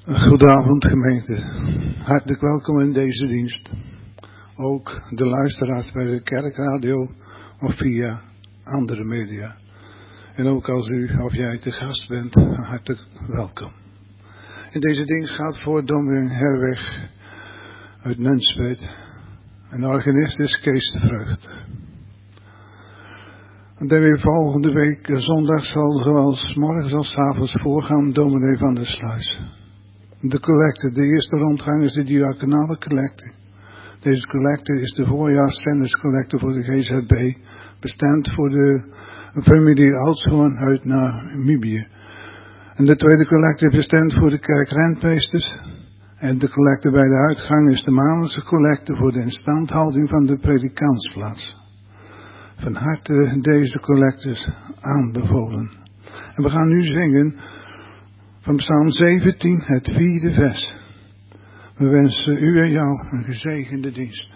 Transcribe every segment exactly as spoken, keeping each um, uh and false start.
Goedenavond gemeente, hartelijk welkom in deze dienst. Ook de luisteraars bij de kerkradio of via andere media. En ook als u of jij te gast bent, hartelijk welkom. In deze dienst gaat voor dominee Herweg uit Nunspeet. En de organist is Kees de Vreugd. En dan weer volgende week zondag zal zoals morgens als avonds voorgaan dominee van der Sluis. De collecte, de eerste rondgang is de diaconale collecte. Deze collecte is de voorjaarszenderscollecte voor de G Z B, bestemd voor de familie Oudshoorn uit Namibië. En de tweede collecte is bestemd voor de kerk Rentmeesters. En de collecte bij de uitgang is de maandelijkse collecte voor de instandhouding van de predikantsplaats. Van harte deze collectes aanbevolen. En we gaan nu zingen van Psalm zeventien, het vierde vers. We wensen u en jou een gezegende dienst.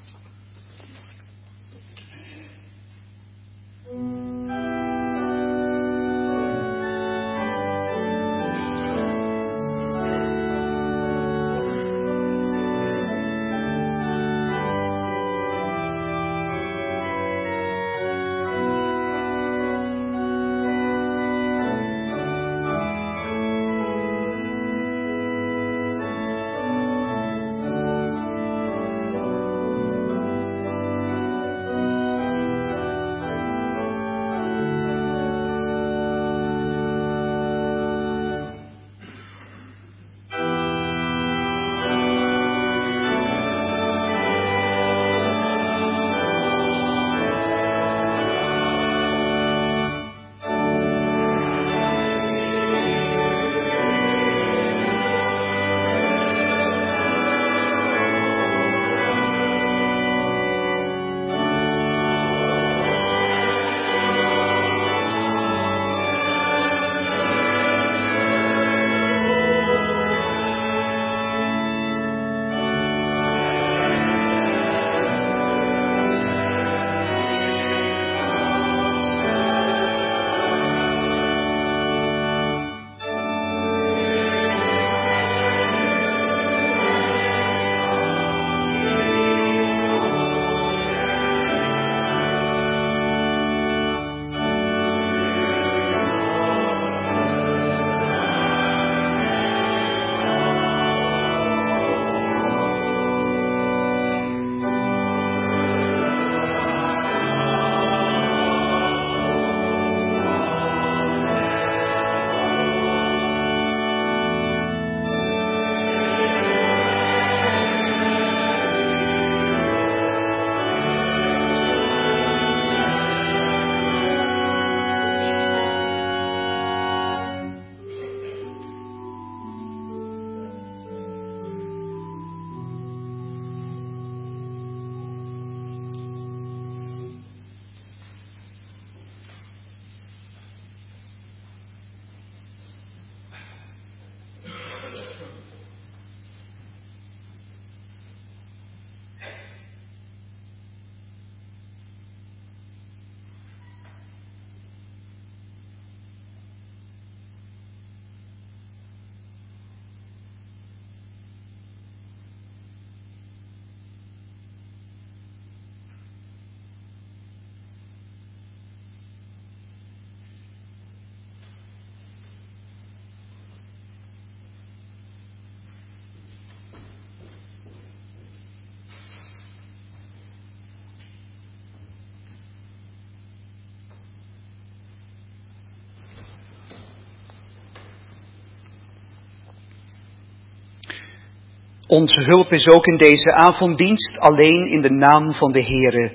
Onze hulp is ook in deze avonddienst alleen in de naam van de Heere,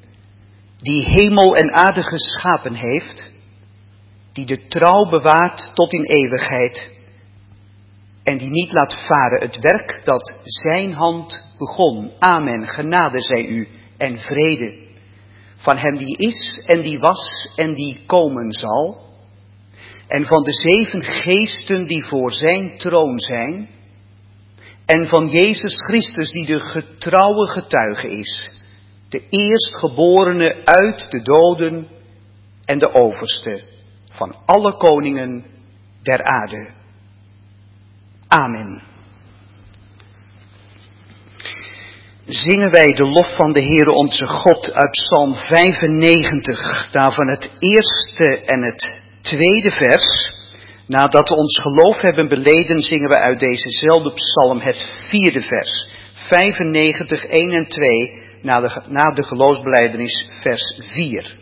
die hemel en aarde geschapen heeft, die de trouw bewaart tot in eeuwigheid en die niet laat varen het werk dat zijn hand begon. Amen, genade zij u en vrede van hem die is en die was en die komen zal, en van de zeven geesten die voor zijn troon zijn, en van Jezus Christus die de getrouwe getuige is, de eerstgeborene uit de doden en de overste van alle koningen der aarde. Amen. Zingen wij de lof van de Heere onze God uit Psalm vijfennegentig, daarvan het eerste en het tweede vers. Nadat we ons geloof hebben beleden, zingen we uit dezezelfde psalm het vierde vers. vijfennegentig, één en twee, na de, na de geloofsbelijdenis vers vier.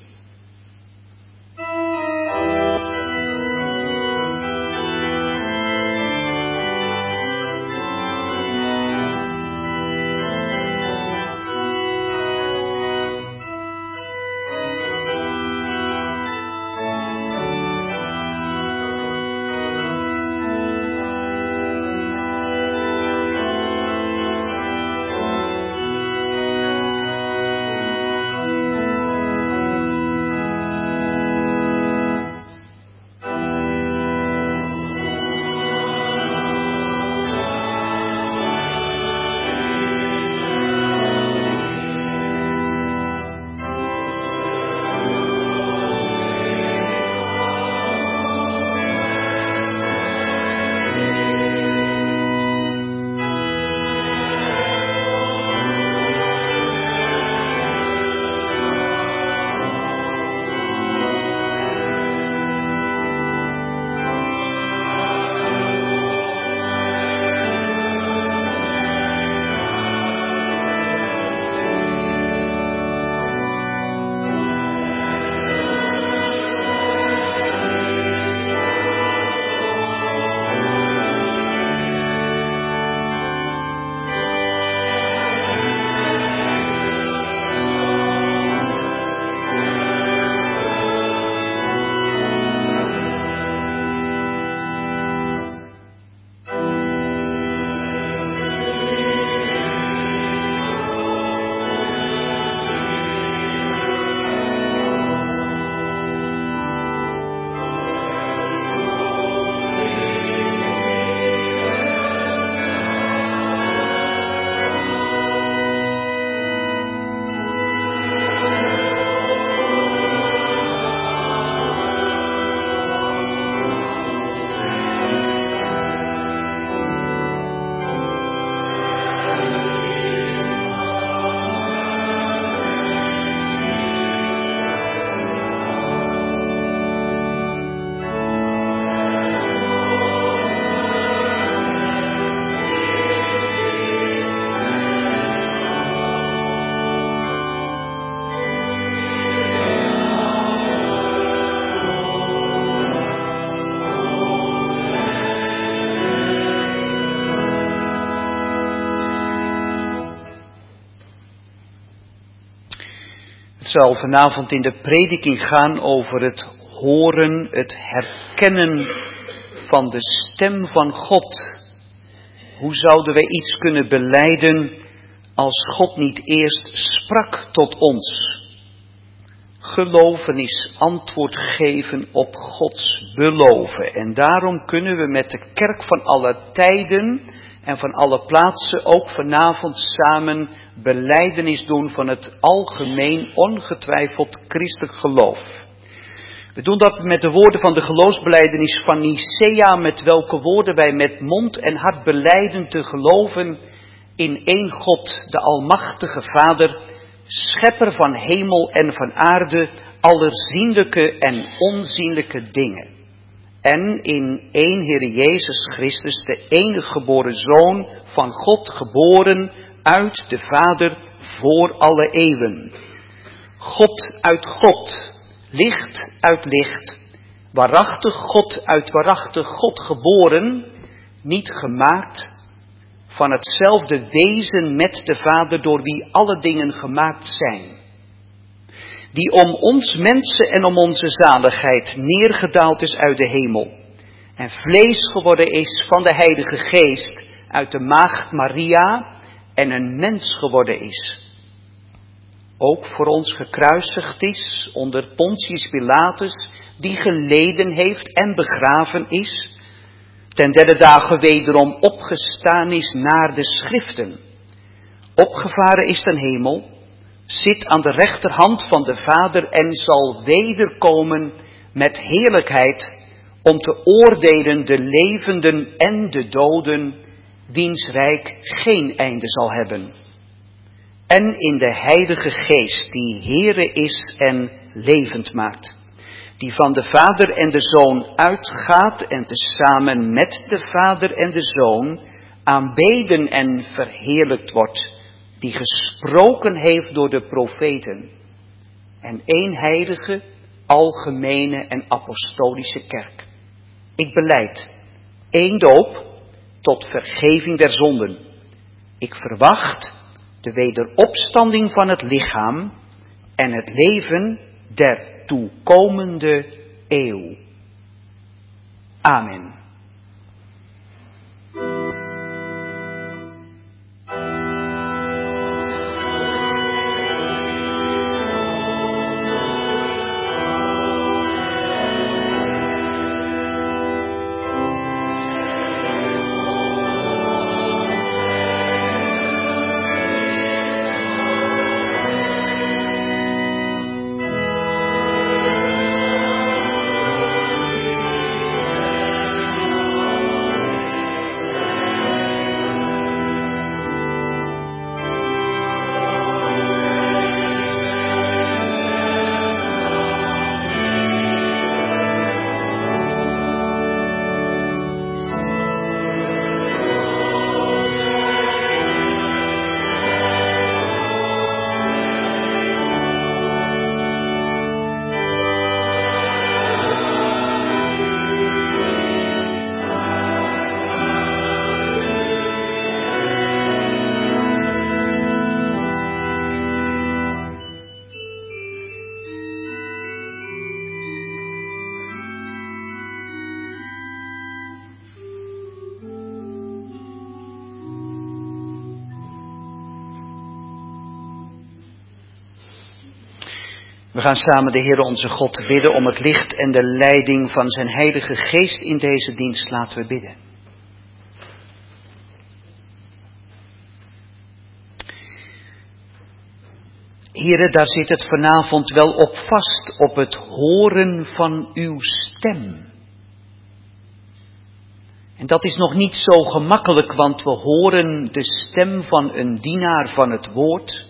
Het zal vanavond in de prediking gaan over het horen, het herkennen van de stem van God. Hoe zouden wij iets kunnen belijden als God niet eerst sprak tot ons? Geloven is antwoord geven op Gods beloven. En daarom kunnen we met de kerk van alle tijden en van alle plaatsen ook vanavond samen belijdenis doen van het algemeen ongetwijfeld christelijk geloof. We doen dat met de woorden van de geloofsbelijdenis van Nicea, met welke woorden wij met mond en hart belijden te geloven in één God, de Almachtige Vader, schepper van hemel en van aarde, allerzienlijke en onzienlijke dingen. En in één Heer Jezus Christus, de enige geboren Zoon van God, geboren uit de Vader voor alle eeuwen. God uit God, licht uit licht, waarachtig God uit waarachtig God geboren, niet gemaakt, van hetzelfde wezen met de Vader door wie alle dingen gemaakt zijn. Die om ons mensen en om onze zaligheid neergedaald is uit de hemel. En vlees geworden is van de Heilige Geest uit de maagd Maria en een mens geworden is. Ook voor ons gekruisigd is onder Pontius Pilatus, die geleden heeft en begraven is. Ten derde dagen wederom opgestaan is naar de schriften. Opgevaren is ten hemel, zit aan de rechterhand van de Vader en zal wederkomen met heerlijkheid om te oordelen de levenden en de doden, wiens rijk geen einde zal hebben. En in de Heilige Geest, die Heere is en levend maakt, die van de Vader en de Zoon uitgaat en tezamen met de Vader en de Zoon aanbeden en verheerlijkt wordt, die gesproken heeft door de profeten, en één heilige, algemene en apostolische kerk. Ik belijd één doop tot vergeving der zonden. Ik verwacht de wederopstanding van het lichaam en het leven der toekomende eeuw. Amen. We gaan samen de Heer onze God bidden om het licht en de leiding van zijn Heilige Geest in deze dienst. Laten we bidden. Heere, daar zit het vanavond wel op vast, op het horen van uw stem. En dat is nog niet zo gemakkelijk, want we horen de stem van een dienaar van het woord.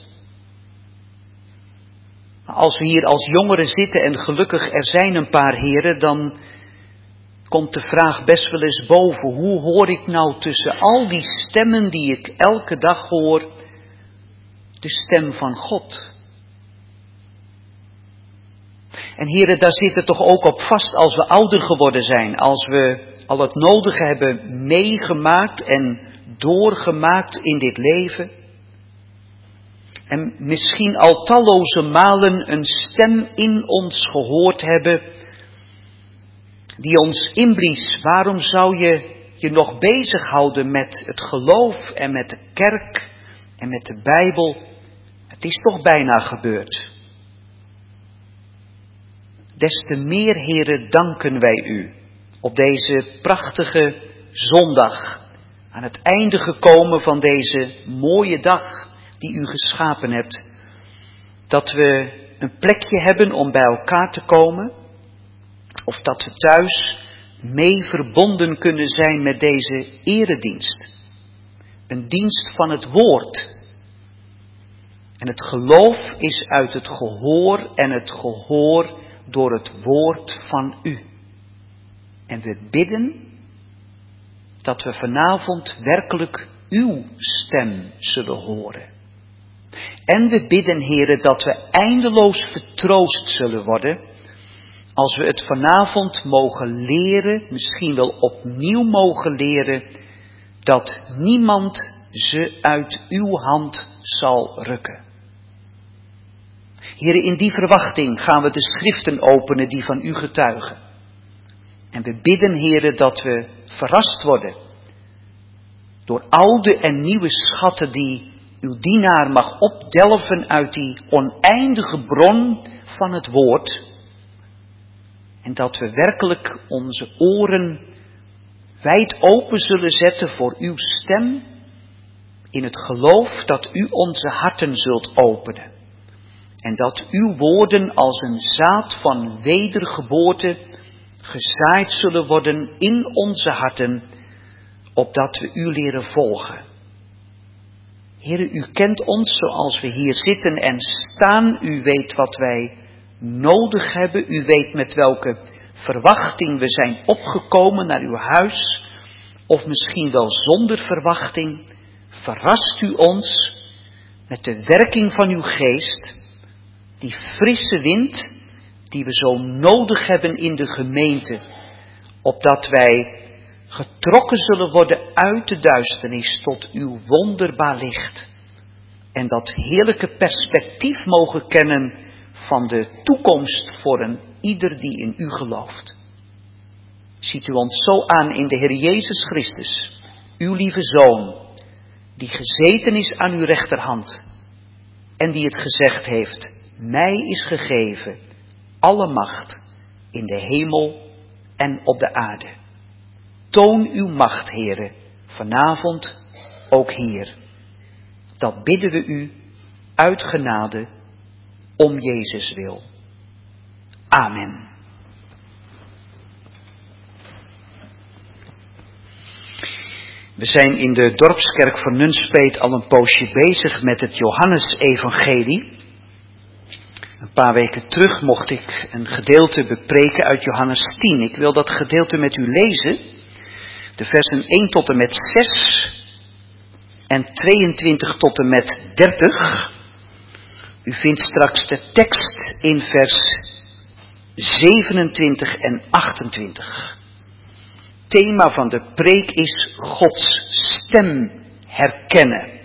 Als we hier als jongeren zitten, en gelukkig er zijn een paar heren, dan komt de vraag best wel eens boven. Hoe hoor ik nou tussen al die stemmen die ik elke dag hoor, de stem van God? En heren, daar zit het toch ook op vast als we ouder geworden zijn, als we al het nodige hebben meegemaakt en doorgemaakt in dit leven. En misschien al talloze malen een stem in ons gehoord hebben, die ons inblies, waarom zou je je nog bezighouden met het geloof en met de kerk en met de Bijbel? Het is toch bijna gebeurd. Des te meer, heren, danken wij u op deze prachtige zondag, aan het einde gekomen van deze mooie dag die u geschapen hebt, dat we een plekje hebben om bij elkaar te komen, of dat we thuis mee verbonden kunnen zijn met deze eredienst. Een dienst van het woord. En het geloof is uit het gehoor en het gehoor door het woord van u. En we bidden dat we vanavond werkelijk uw stem zullen horen. En we bidden, heren, dat we eindeloos vertroost zullen worden als we het vanavond mogen leren, misschien wel opnieuw mogen leren, dat niemand ze uit uw hand zal rukken. Heren, in die verwachting gaan we de schriften openen die van u getuigen. En we bidden, heren, dat we verrast worden door oude en nieuwe schatten die uw dienaar mag opdelven uit die oneindige bron van het woord. En dat we werkelijk onze oren wijd open zullen zetten voor uw stem, in het geloof dat u onze harten zult openen. En dat uw woorden als een zaad van wedergeboorte gezaaid zullen worden in onze harten, opdat we u leren volgen. Heere, u kent ons zoals we hier zitten en staan. U weet wat wij nodig hebben. U weet met welke verwachting we zijn opgekomen naar uw huis. Of misschien wel zonder verwachting. Verrast u ons met de werking van uw geest. Die frisse wind die we zo nodig hebben in de gemeente. Opdat wij getrokken zullen worden uit de duisternis tot uw wonderbaar licht. En dat heerlijke perspectief mogen kennen van de toekomst voor een ieder die in u gelooft. Ziet u ons zo aan in de Heer Jezus Christus, uw lieve Zoon, die gezeten is aan uw rechterhand en die het gezegd heeft, mij is gegeven alle macht in de hemel en op de aarde. Toon uw macht, Heere, vanavond ook hier. Dat bidden we u uit genade om Jezus wil. Amen. We zijn in de dorpskerk van Nunspeet al een poosje bezig met het Johannesevangelie. Een paar weken terug mocht ik een gedeelte bepreken uit Johannes tien. Ik wil dat gedeelte met u lezen. De versen één tot en met zes en tweeëntwintig tot en met dertig. U vindt straks de tekst in vers zevenentwintig en achtentwintig. Thema van de preek is Gods stem herkennen.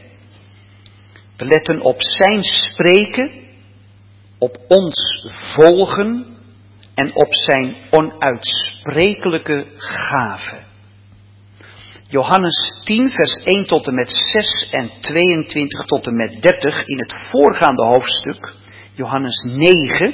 We letten op zijn spreken, op ons volgen en op zijn onuitsprekelijke gave. Johannes tien vers één tot en met zes en tweeëntwintig tot en met dertig in het voorgaande hoofdstuk, Johannes negen,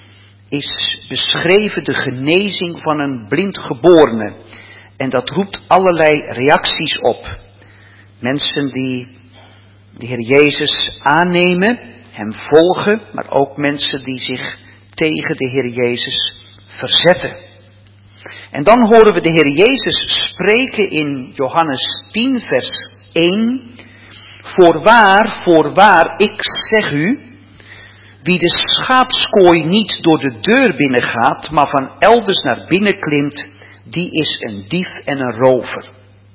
is beschreven de genezing van een blindgeborene. En dat roept allerlei reacties op. Mensen die de Heer Jezus aannemen, hem volgen, maar ook mensen die zich tegen de Heer Jezus verzetten. En dan horen we de Heer Jezus spreken in Johannes tien vers één. Voorwaar, voorwaar, ik zeg u, wie de schaapskooi niet door de deur binnengaat, maar van elders naar binnen klimt, die is een dief en een rover.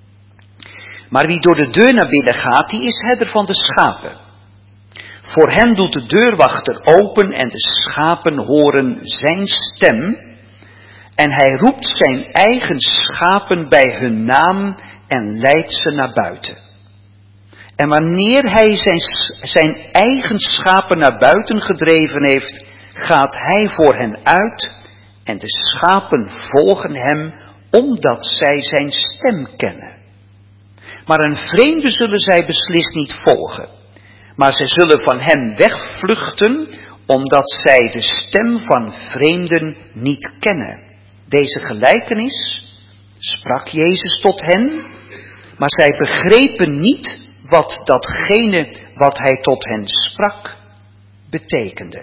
Maar wie door de deur naar binnen gaat, die is herder van de schapen. Voor hem doet de deurwachter open en de schapen horen zijn stem. En hij roept zijn eigen schapen bij hun naam en leidt ze naar buiten. En wanneer hij zijn, zijn eigen schapen naar buiten gedreven heeft, gaat hij voor hen uit en de schapen volgen hem omdat zij zijn stem kennen. Maar een vreemde zullen zij beslist niet volgen, maar zij zullen van hem wegvluchten omdat zij de stem van vreemden niet kennen. Deze gelijkenis sprak Jezus tot hen, maar zij begrepen niet wat datgene wat hij tot hen sprak betekende.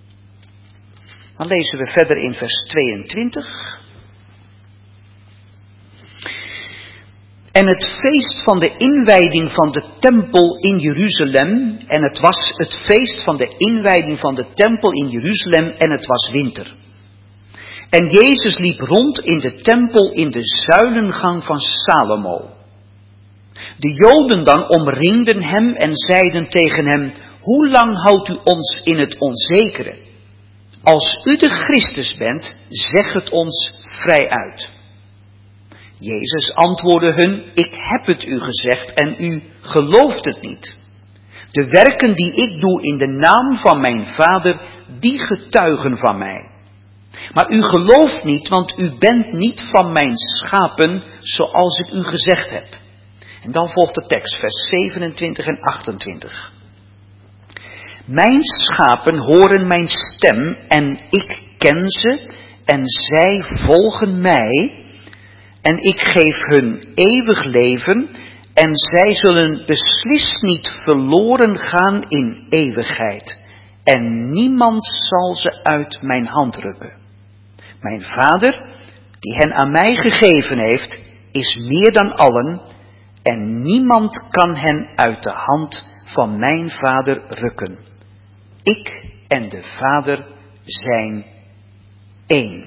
Dan lezen we verder in vers tweeëntwintig. En het feest van de inwijding van de tempel in Jeruzalem, en het was het feest van de inwijding van de tempel in Jeruzalem en het was winter. En Jezus liep rond in de tempel in de zuilengang van Salomo. De Joden dan omringden hem en zeiden tegen hem, hoe lang houdt u ons in het onzekere? Als u de Christus bent, zeg het ons vrij uit. Jezus antwoordde hun, ik heb het u gezegd en u gelooft het niet. De werken die ik doe in de naam van mijn Vader, die getuigen van mij. Maar u gelooft niet, want u bent niet van mijn schapen, zoals ik u gezegd heb. En dan volgt de tekst, vers zevenentwintig en achtentwintig. Mijn schapen horen mijn stem en ik ken ze en zij volgen mij. En ik geef hun eeuwig leven en zij zullen beslist niet verloren gaan in eeuwigheid. En niemand zal ze uit mijn hand rukken. Mijn Vader, die hen aan mij gegeven heeft, is meer dan allen, en niemand kan hen uit de hand van mijn Vader rukken. Ik en de Vader zijn één.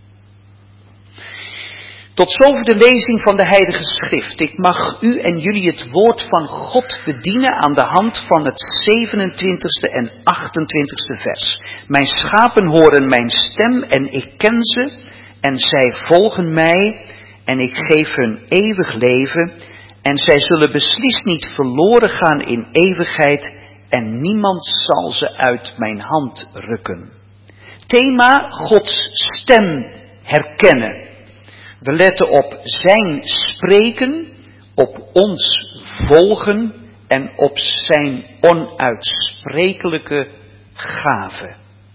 Tot zover de lezing van de Heilige Schrift. Ik mag u en jullie het woord van God bedienen aan de hand van het zevenentwintigste en achtentwintigste vers. Mijn schapen horen mijn stem en ik ken ze en zij volgen mij en ik geef hun eeuwig leven en zij zullen beslist niet verloren gaan in eeuwigheid en niemand zal ze uit mijn hand rukken. Thema Gods stem herkennen. We letten op zijn spreken, op ons volgen en op zijn onuitsprekelijke gave.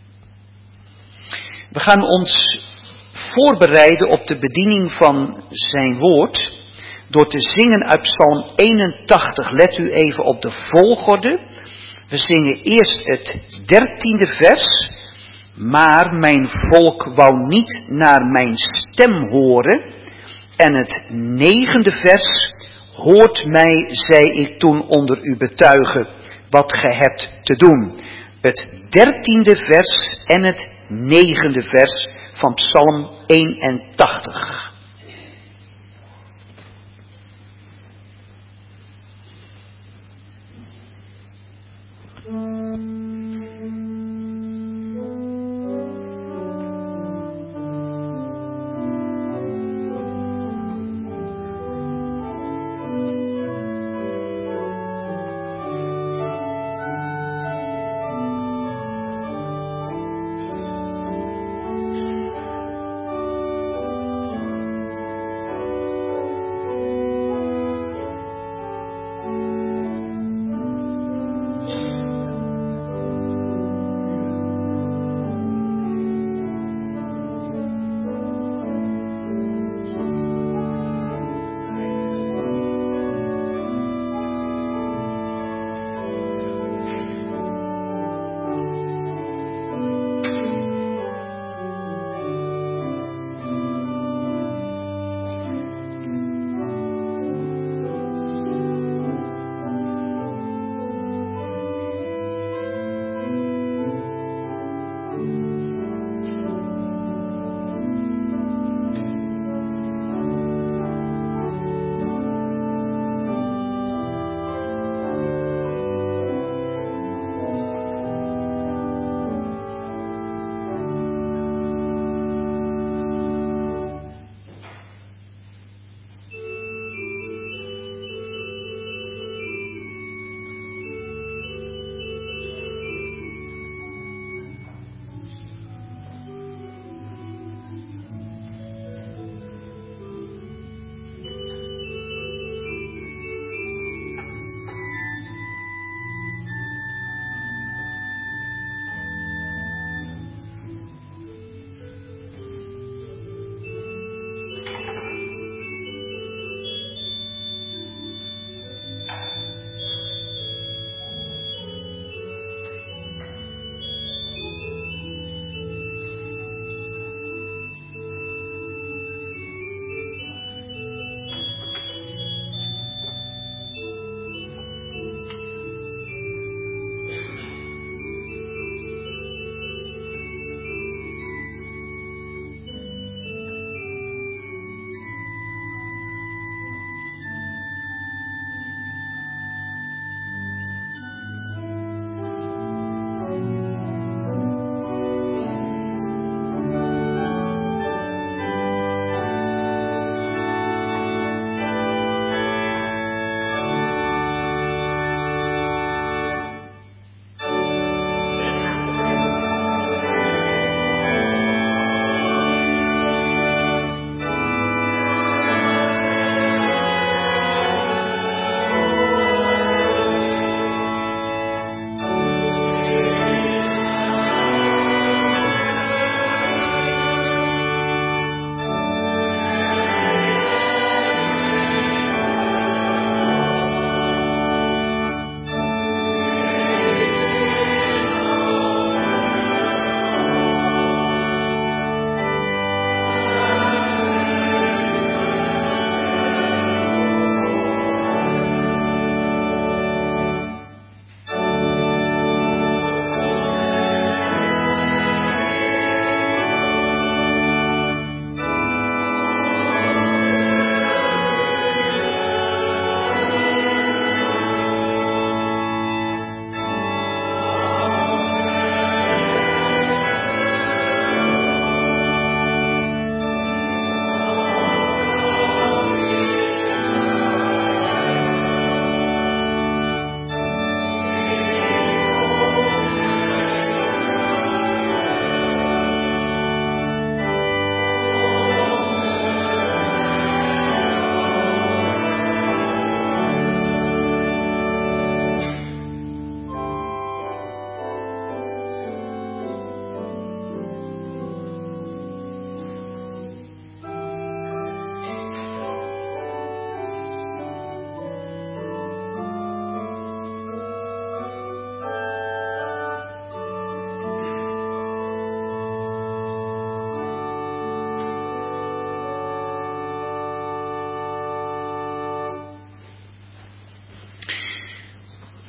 We gaan ons voorbereiden op de bediening van zijn woord door te zingen uit Psalm eenentachtig. Let u even op de volgorde. We zingen eerst het dertiende vers. Maar mijn volk wou niet naar mijn stem horen. En het negende vers. Hoort mij, zei ik toen onder u betuigen, wat gij hebt te doen. Het dertiende vers en het negende vers van Psalm eenentachtig.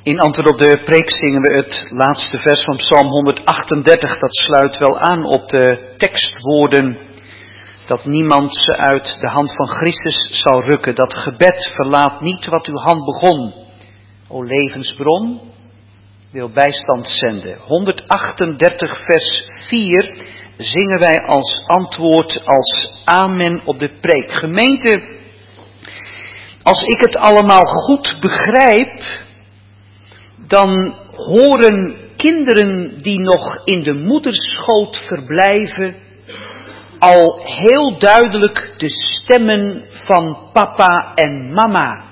In antwoord op de preek zingen we het laatste vers van Psalm honderdachtendertig. Dat sluit wel aan op de tekstwoorden dat niemand ze uit de hand van Christus zal rukken. Dat gebed verlaat niet wat uw hand begon. O levensbron, wil bijstand zenden. honderdachtendertig vers vier zingen wij als antwoord, als amen op de preek. Gemeente, als ik het allemaal goed begrijp, dan horen kinderen die nog in de moederschoot verblijven al heel duidelijk de stemmen van papa en mama.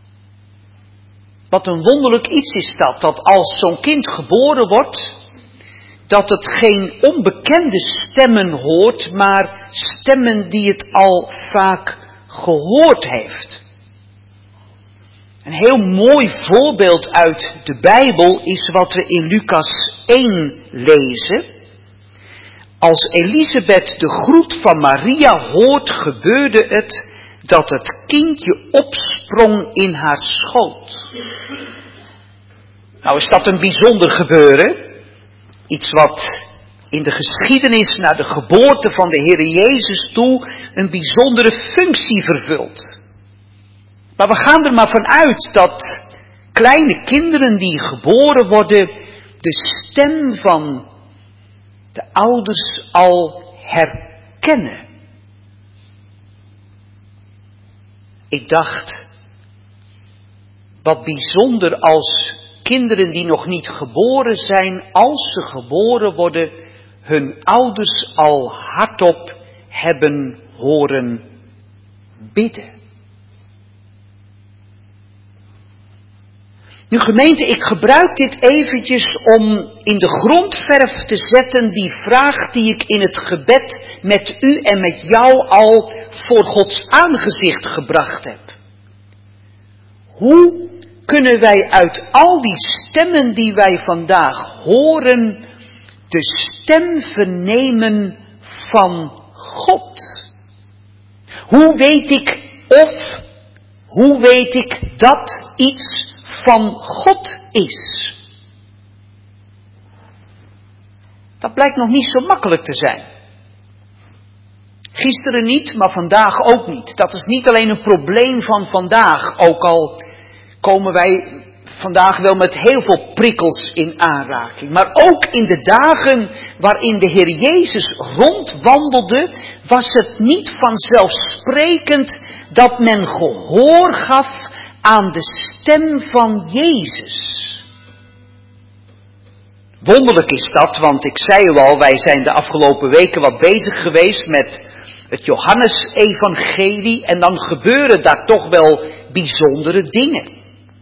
Wat een wonderlijk iets is dat, dat als zo'n kind geboren wordt, dat het geen onbekende stemmen hoort, maar stemmen die het al vaak gehoord heeft. Een heel mooi voorbeeld uit de Bijbel is wat we in Lucas één lezen. Als Elisabeth de groet van Maria hoort, gebeurde het dat het kindje opsprong in haar schoot. Nou is dat een bijzonder gebeuren. Iets wat in de geschiedenis naar de geboorte van de Heer Jezus toe een bijzondere functie vervult. Maar we gaan er maar van uit dat kleine kinderen die geboren worden de stem van de ouders al herkennen. Ik dacht, wat bijzonder als kinderen die nog niet geboren zijn, als ze geboren worden, hun ouders al hardop hebben horen bidden. Nu gemeente, ik gebruik dit eventjes om in de grondverf te zetten die vraag die ik in het gebed met u en met jou al voor Gods aangezicht gebracht heb. Hoe kunnen wij uit al die stemmen die wij vandaag horen, de stem vernemen van God? Hoe weet ik of, hoe weet ik dat iets van God is? Dat blijkt nog niet zo makkelijk te zijn. Gisteren niet, maar vandaag ook niet. Dat is niet alleen een probleem van vandaag, ook al komen wij vandaag wel met heel veel prikkels in aanraking. Maar ook in de dagen waarin de Heer Jezus rondwandelde, was het niet vanzelfsprekend dat men gehoor gaf aan de stem van Jezus. Wonderlijk is dat, want ik zei u al, wij zijn de afgelopen weken wat bezig geweest met het Johannesevangelie en dan gebeuren daar toch wel bijzondere dingen.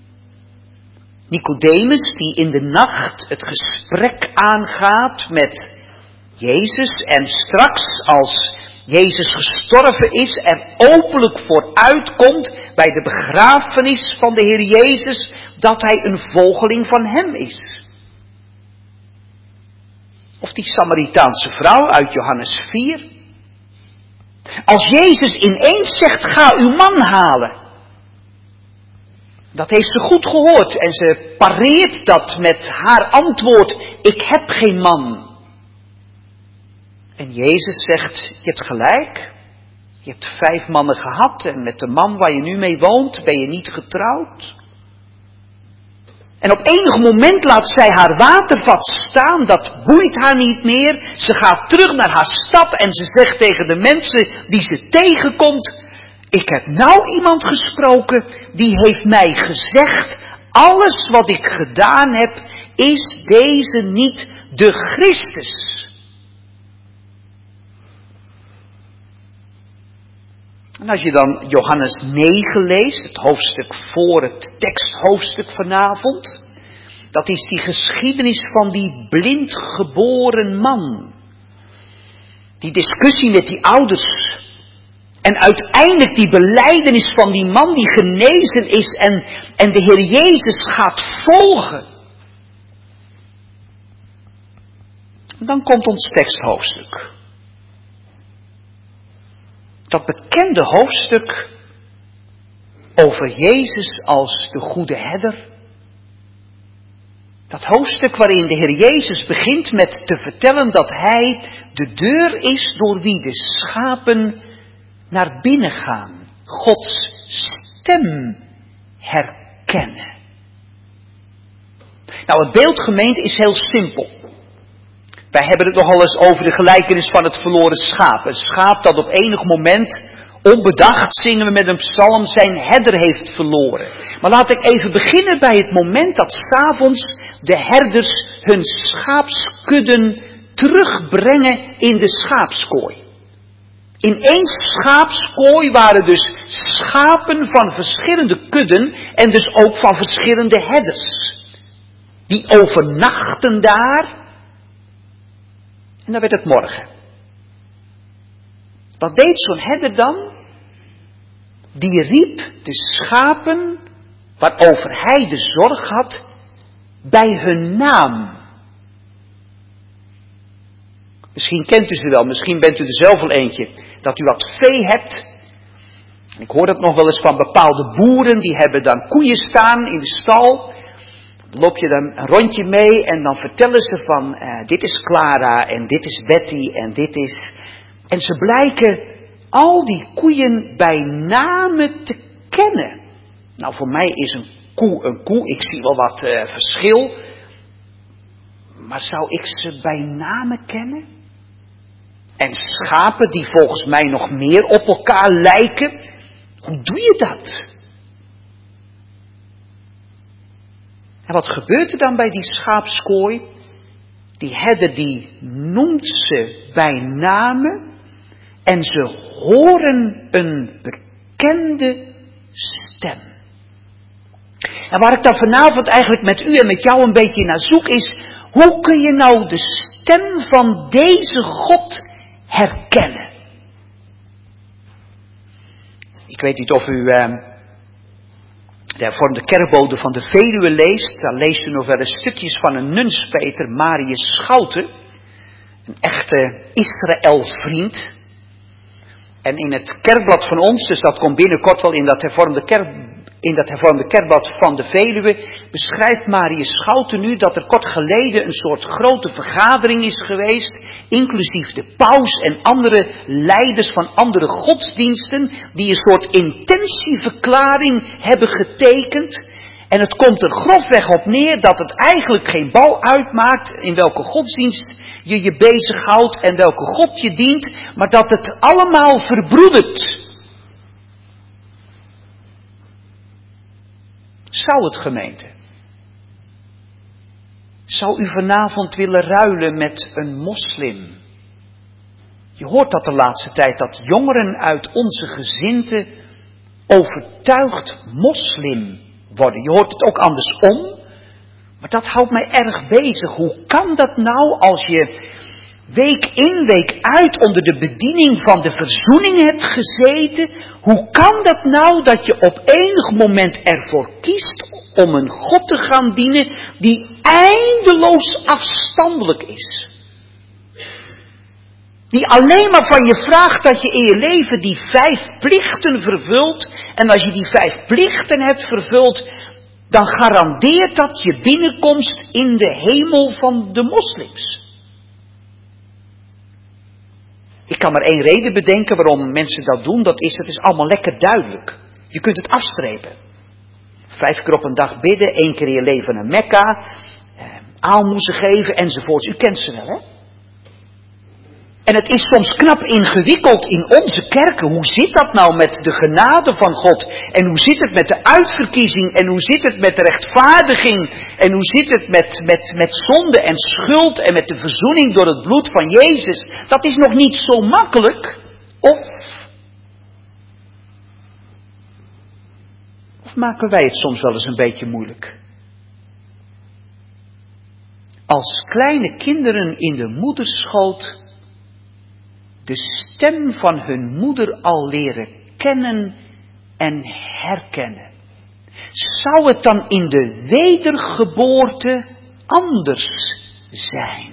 Nicodemus die in de nacht het gesprek aangaat met Jezus en straks als Jezus gestorven is er openlijk voor uitkomt bij de begrafenis van de Heer Jezus dat hij een volgeling van hem is. Of die Samaritaanse vrouw uit Johannes vier. Als Jezus ineens zegt, ga uw man halen. Dat heeft ze goed gehoord en ze pareert dat met haar antwoord, ik heb geen man. En Jezus zegt, je hebt gelijk, je hebt vijf mannen gehad en met de man waar je nu mee woont ben je niet getrouwd. En op enig moment laat zij haar watervat staan, dat boeit haar niet meer. Ze gaat terug naar haar stad en ze zegt tegen de mensen die ze tegenkomt, ik heb nou iemand gesproken die heeft mij gezegd, alles wat ik gedaan heb, is deze niet de Christus? En als je dan Johannes negen leest, het hoofdstuk voor het teksthoofdstuk vanavond, dat is die geschiedenis van die blind geboren man. Die discussie met die ouders. En uiteindelijk die belijdenis van die man die genezen is en, en de Heer Jezus gaat volgen. En dan komt ons teksthoofdstuk. Dat bekende hoofdstuk over Jezus als de goede herder. Dat hoofdstuk waarin de Heer Jezus begint met te vertellen dat Hij de deur is door wie de schapen naar binnen gaan. Gods stem herkennen. Nou, het beeld, gemeente, is heel simpel. Wij hebben het nogal eens over de gelijkenis van het verloren schaap. Een schaap dat op enig moment, onbedacht, zingen we met een psalm, zijn herder heeft verloren. Maar laat ik even beginnen bij het moment dat 's avonds de herders hun schaapskudden terugbrengen in de schaapskooi. In één schaapskooi waren dus schapen van verschillende kudden en dus ook van verschillende herders. Die overnachten daar en dan werd het morgen. Wat deed zo'n herder dan? Die riep de schapen waarover hij de zorg had bij hun naam. Misschien kent u ze wel, misschien bent u er zelf wel eentje. Dat u wat vee hebt. Ik hoor dat nog wel eens van bepaalde boeren, die hebben dan koeien staan in de stal. Dan loop je dan een rondje mee en dan vertellen ze van, uh, dit is Clara en dit is Betty en dit is... En ze blijken al die koeien bij name te kennen. Nou, voor mij is een koe een koe, ik zie wel wat uh, verschil. Maar zou ik ze bij name kennen? En schapen die volgens mij nog meer op elkaar lijken. Hoe doe je dat? En wat gebeurt er dan bij die schaapskooi? Die herder die noemt ze bij name. En ze horen een bekende stem. En waar ik dan vanavond eigenlijk met u en met jou een beetje naar zoek is, hoe kun je nou de stem van deze God herkennen? Ik weet niet of u uh, de hervormde kerkbode van de Veluwe leest. Daar leest u nog wel eens stukjes van een nunspeter, Marius Schouten. Een echte Israël-vriend. En in het kerkblad van ons, dus dat komt binnenkort wel in dat hervormde, kerk, in dat hervormde kerkblad van de Veluwe, beschrijft Marius Schouten nu dat er kort geleden een soort grote vergadering is geweest, inclusief de paus en andere leiders van andere godsdiensten, die een soort intentieverklaring hebben getekend. En het komt er grofweg op neer dat het eigenlijk geen bal uitmaakt in welke godsdienst je je bezighoudt en welke God je dient, maar dat het allemaal verbroedert. Zou het, gemeente? Zou u vanavond willen ruilen met een moslim? Je hoort dat de laatste tijd, dat jongeren uit onze gezindte overtuigd moslim worden. Je hoort het ook andersom. Maar dat houdt mij erg bezig. Hoe kan dat nou als je week in, week uit onder de bediening van de verzoening hebt gezeten? Hoe kan dat nou dat je op enig moment ervoor kiest om een God te gaan dienen die eindeloos afstandelijk is? Die alleen maar van je vraagt dat je in je leven die vijf plichten vervult. En als je die vijf plichten hebt vervuld, dan garandeert dat je binnenkomst in de hemel van de moslims. Ik kan maar één reden bedenken waarom mensen dat doen. Dat is, het is allemaal lekker duidelijk. Je kunt het afstrepen. Vijf keer op een dag bidden, één keer in je leven naar Mekka, eh, aalmoezen geven enzovoorts. U kent ze wel, hè? En het is soms knap ingewikkeld in onze kerken. Hoe zit dat nou met de genade van God? En hoe zit het met de uitverkiezing? En hoe zit het met de rechtvaardiging? En hoe zit het met, met, met zonde en schuld en met de verzoening door het bloed van Jezus? Dat is nog niet zo makkelijk. Of, of maken wij het soms wel eens een beetje moeilijk? Als kleine kinderen in de moederschoot de stem van hun moeder al leren kennen en herkennen. Zou het dan in de wedergeboorte anders zijn?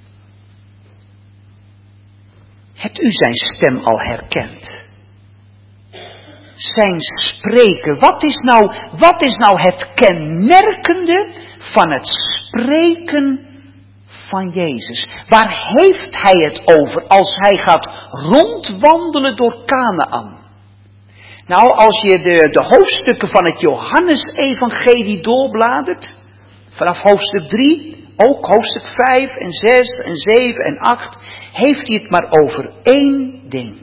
Hebt u zijn stem al herkend? Zijn spreken. Wat is nou, wat is nou het kenmerkende van het spreken van Jezus. Waar heeft hij het over als hij gaat rondwandelen door Kanaän? Nou, als je de, de hoofdstukken van het Johannesevangelie doorbladert, vanaf hoofdstuk drie, ook hoofdstuk vijf en zes en zeven en acht, heeft hij het maar over één ding.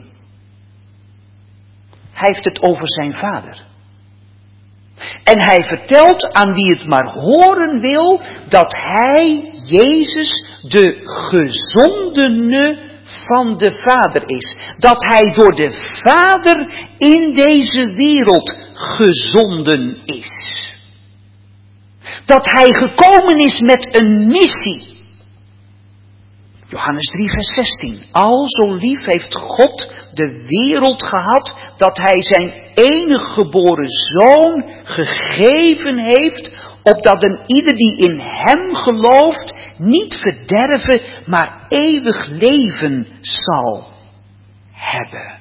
Hij heeft het over zijn Vader. En hij vertelt aan wie het maar horen wil, dat hij, Jezus, de gezondene van de Vader is. Dat hij door de Vader in deze wereld gezonden is. Dat hij gekomen is met een missie. Johannes drie vers zestien. Al zo lief heeft God de wereld gehad, dat hij zijn enige geboren zoon gegeven heeft, opdat een ieder die in hem gelooft niet verderven, maar eeuwig leven zal hebben.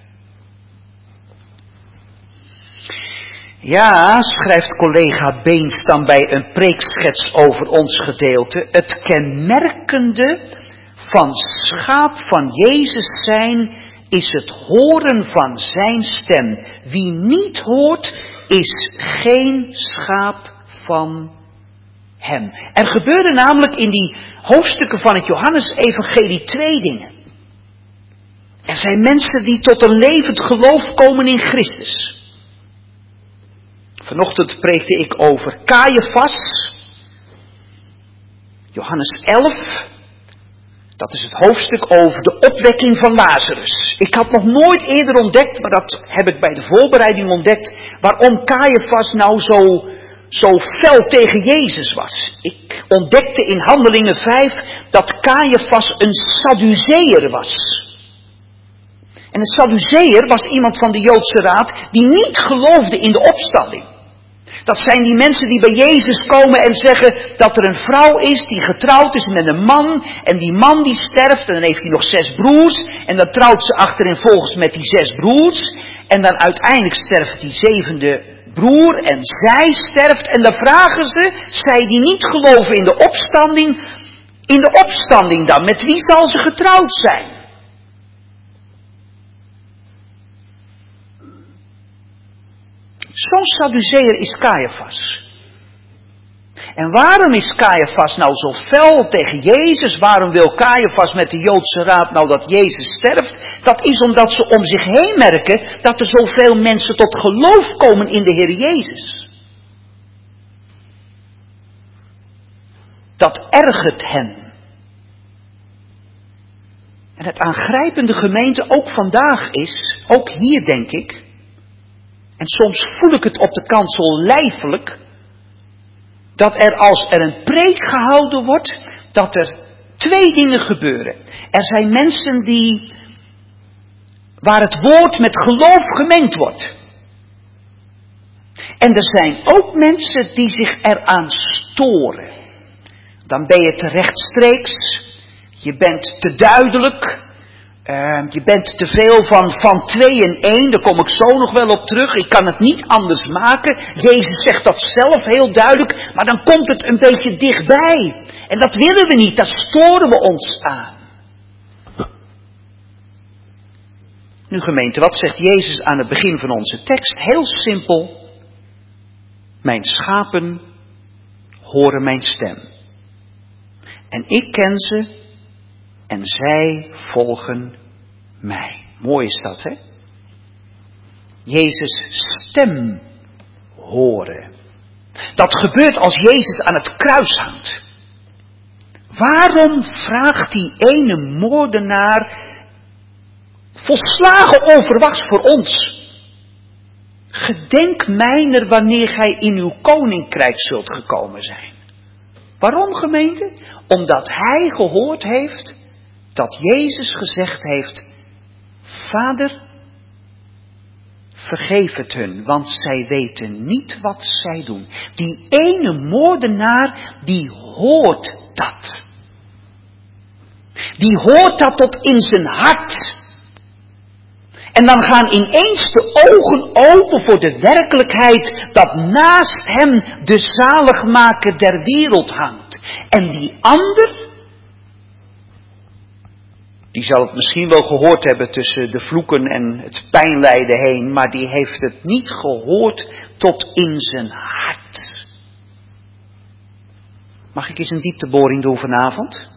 Ja, schrijft collega Beens dan bij een preekschets over ons gedeelte, het kenmerkende van schaap van Jezus zijn is het horen van zijn stem. Wie niet hoort, is geen schaap van hem. Er gebeuren namelijk in die hoofdstukken van het Johannesevangelie twee dingen. Er zijn mensen die tot een levend geloof komen in Christus. Vanochtend preekte ik over Caiaphas. Johannes elf. Dat is het hoofdstuk over de opwekking van Lazarus. Ik had nog nooit eerder ontdekt, maar dat heb ik bij de voorbereiding ontdekt, waarom Caiaphas nou zo, zo fel tegen Jezus was. Ik ontdekte in Handelingen vijf dat Caiaphas een Sadduceër was. En een Sadduceër was iemand van de Joodse Raad die niet geloofde in de opstanding. Dat zijn die mensen die bij Jezus komen en zeggen dat er een vrouw is die getrouwd is met een man. En die man die sterft en dan heeft hij nog zes broers. En dan trouwt ze achtereenvolgens met die zes broers. En dan uiteindelijk sterft die zevende broer en zij sterft. En dan vragen ze, zij die niet geloven in de opstanding, in de opstanding dan, met wie zal ze getrouwd zijn? Zo'n Sadduceër is Caiaphas. En waarom is Caiaphas nou zo fel tegen Jezus? Waarom wil Caiaphas met de Joodse Raad nou dat Jezus sterft? Dat is omdat ze om zich heen merken dat er zoveel mensen tot geloof komen in de Heer Jezus. Dat ergert hen. En het aangrijpende gemeente ook vandaag is, ook hier denk ik, en soms voel ik het op de kansel lijfelijk, dat er als er een preek gehouden wordt, dat er twee dingen gebeuren. Er zijn mensen die, waar het woord met geloof gemengd wordt. En er zijn ook mensen die zich eraan storen. Dan ben je te rechtstreeks, je bent te duidelijk. Uh, je bent te veel van, van twee en één, daar kom ik zo nog wel op terug. Ik kan het niet anders maken. Jezus zegt dat zelf heel duidelijk, maar dan komt het een beetje dichtbij. En dat willen we niet, daar storen we ons aan. Nu gemeente, wat zegt Jezus aan het begin van onze tekst? Heel simpel. Mijn schapen horen mijn stem. En ik ken ze. En zij volgen mij. Mooi is dat, hè? Jezus' stem horen. Dat gebeurt als Jezus aan het kruis hangt. Waarom vraagt die ene moordenaar volslagen onverwachts voor ons? Gedenk mijner wanneer gij in uw koninkrijk zult gekomen zijn. Waarom, gemeente? Omdat hij gehoord heeft dat Jezus gezegd heeft, Vader, vergeef het hun, want zij weten niet wat zij doen. Die ene moordenaar, die hoort dat. Die hoort dat tot in zijn hart. En dan gaan ineens de ogen open voor de werkelijkheid dat naast hem de zaligmaker der wereld hangt. En die ander, die zal het misschien wel gehoord hebben tussen de vloeken en het pijnlijden heen, maar die heeft het niet gehoord tot in zijn hart. Mag ik eens een diepteboring doen vanavond?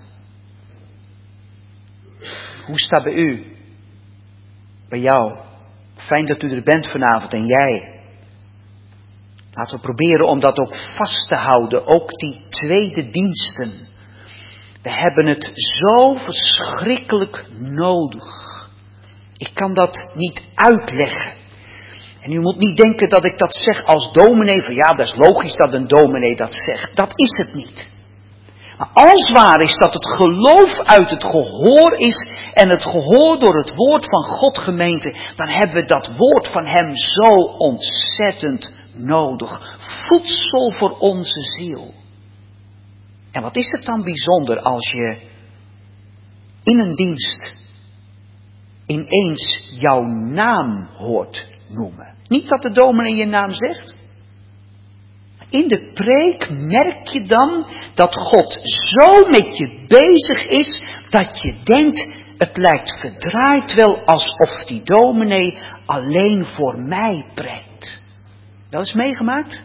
Hoe staat bij u? Bij jou? Fijn dat u er bent vanavond en jij. Laten we proberen om dat ook vast te houden, ook die tweede diensten. We hebben het zo verschrikkelijk nodig. Ik kan dat niet uitleggen. En u moet niet denken dat ik dat zeg als dominee, van ja, dat is logisch dat een dominee dat zegt. Dat is het niet. Maar als waar is dat het geloof uit het gehoor is en het gehoor door het woord van God, gemeente, dan hebben we dat woord van hem zo ontzettend nodig. Voedsel voor onze ziel. En wat is het dan bijzonder als je in een dienst ineens jouw naam hoort noemen. Niet dat de dominee je naam zegt. In de preek merk je dan dat God zo met je bezig is dat je denkt, het lijkt verdraaid wel alsof die dominee alleen voor mij preekt. Wel eens meegemaakt?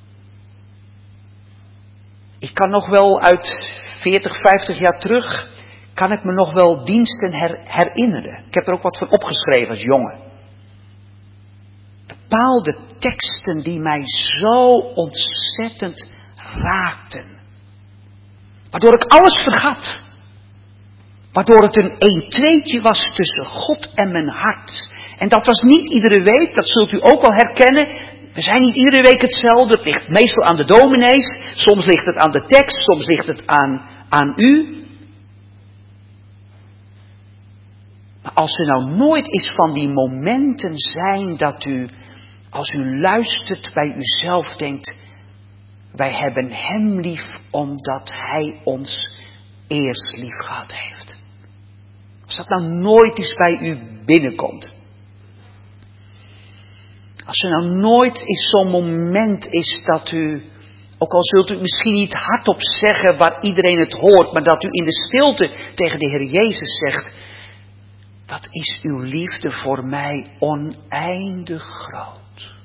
Ik kan nog wel uit veertig, vijftig jaar terug, kan ik me nog wel diensten her, herinneren. Ik heb er ook wat van opgeschreven als jongen. Bepaalde teksten die mij zo ontzettend raakten. Waardoor ik alles vergat. Waardoor het een een-tweetje was tussen God en mijn hart. En dat was niet iedere week, dat zult u ook wel herkennen. We zijn niet iedere week hetzelfde. Het ligt meestal aan de dominees. Soms ligt het aan de tekst, soms ligt het aan, aan u. Maar als er nou nooit eens van die momenten zijn dat u, als u luistert, bij uzelf denkt, wij hebben hem lief omdat hij ons eerst lief gehad heeft. Als dat nou nooit eens bij u binnenkomt. Als er nou nooit eens zo'n moment is dat u, ook al zult u het misschien niet hardop zeggen waar iedereen het hoort, maar dat u in de stilte tegen de Heer Jezus zegt, wat is uw liefde voor mij oneindig groot.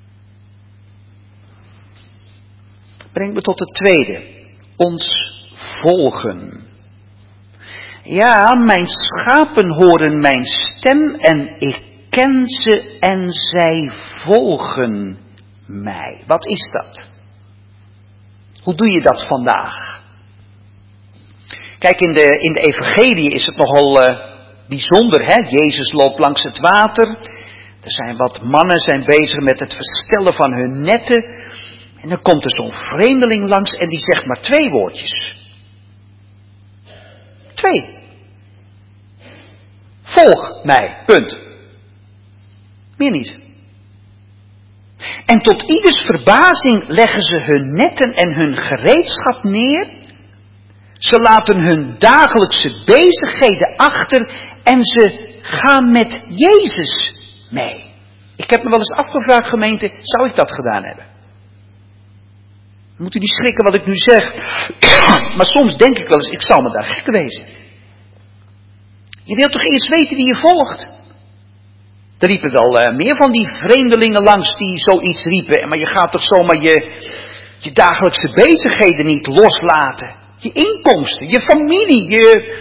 Brengt me tot het tweede. Ons volgen. Ja, mijn schapen horen mijn stem en ik ken ze en zij volgen mij. Wat is dat? Hoe doe je dat vandaag? Kijk, in de, in de evangelie is het nogal uh, bijzonder, hè? Jezus loopt langs het water. Er zijn wat mannen zijn bezig met het verstellen van hun netten. En dan komt er zo'n vreemdeling langs en die zegt maar twee woordjes. Twee. Volg mij, punt. Meer niet. En tot ieders verbazing leggen ze hun netten en hun gereedschap neer. Ze laten hun dagelijkse bezigheden achter en ze gaan met Jezus mee. Ik heb me wel eens afgevraagd, gemeente, zou ik dat gedaan hebben? Moet u niet schrikken wat ik nu zeg. Maar soms denk ik wel eens, ik zal me daar gek wezen. Je wilt toch eerst weten wie je volgt? Er riepen wel uh, meer van die vreemdelingen langs die zoiets riepen. Maar je gaat toch zomaar je, je dagelijkse bezigheden niet loslaten. Je inkomsten, je familie, je...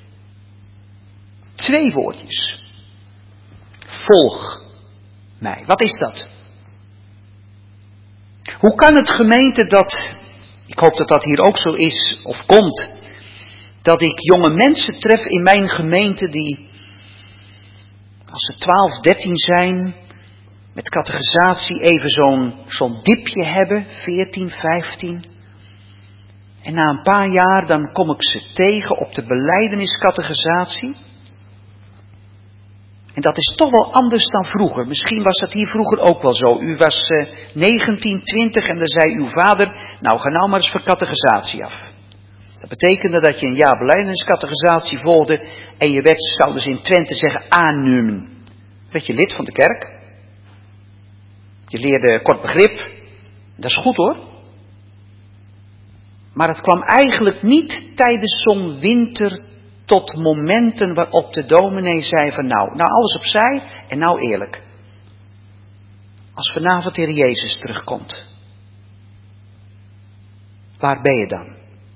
Twee woordjes. Volg mij. Wat is dat? Hoe kan het, gemeente, dat, ik hoop dat dat hier ook zo is of komt, dat ik jonge mensen tref in mijn gemeente die, als ze twaalf, dertien zijn, met catechisatie even zo'n, zo'n dipje hebben, veertien, vijftien. En na een paar jaar dan kom ik ze tegen op de belijdeniscatechisatie. En dat is toch wel anders dan vroeger. Misschien was dat hier vroeger ook wel zo. U was uh, negentien, twintig en dan zei uw vader, nou ga nou maar eens voor catechisatie af. Dat betekende dat je een jaar belijdeniscatechisatie volgde en je werd, zouden ze in Twente zeggen, aannemen. werd je lid van de kerk. Je leerde kort begrip. Dat is goed hoor. Maar het kwam eigenlijk niet tijdens zo'n winter tot momenten waarop de dominee zei van nou, nou alles opzij en nou eerlijk. Als vanavond de Heer Jezus terugkomt, waar ben je dan?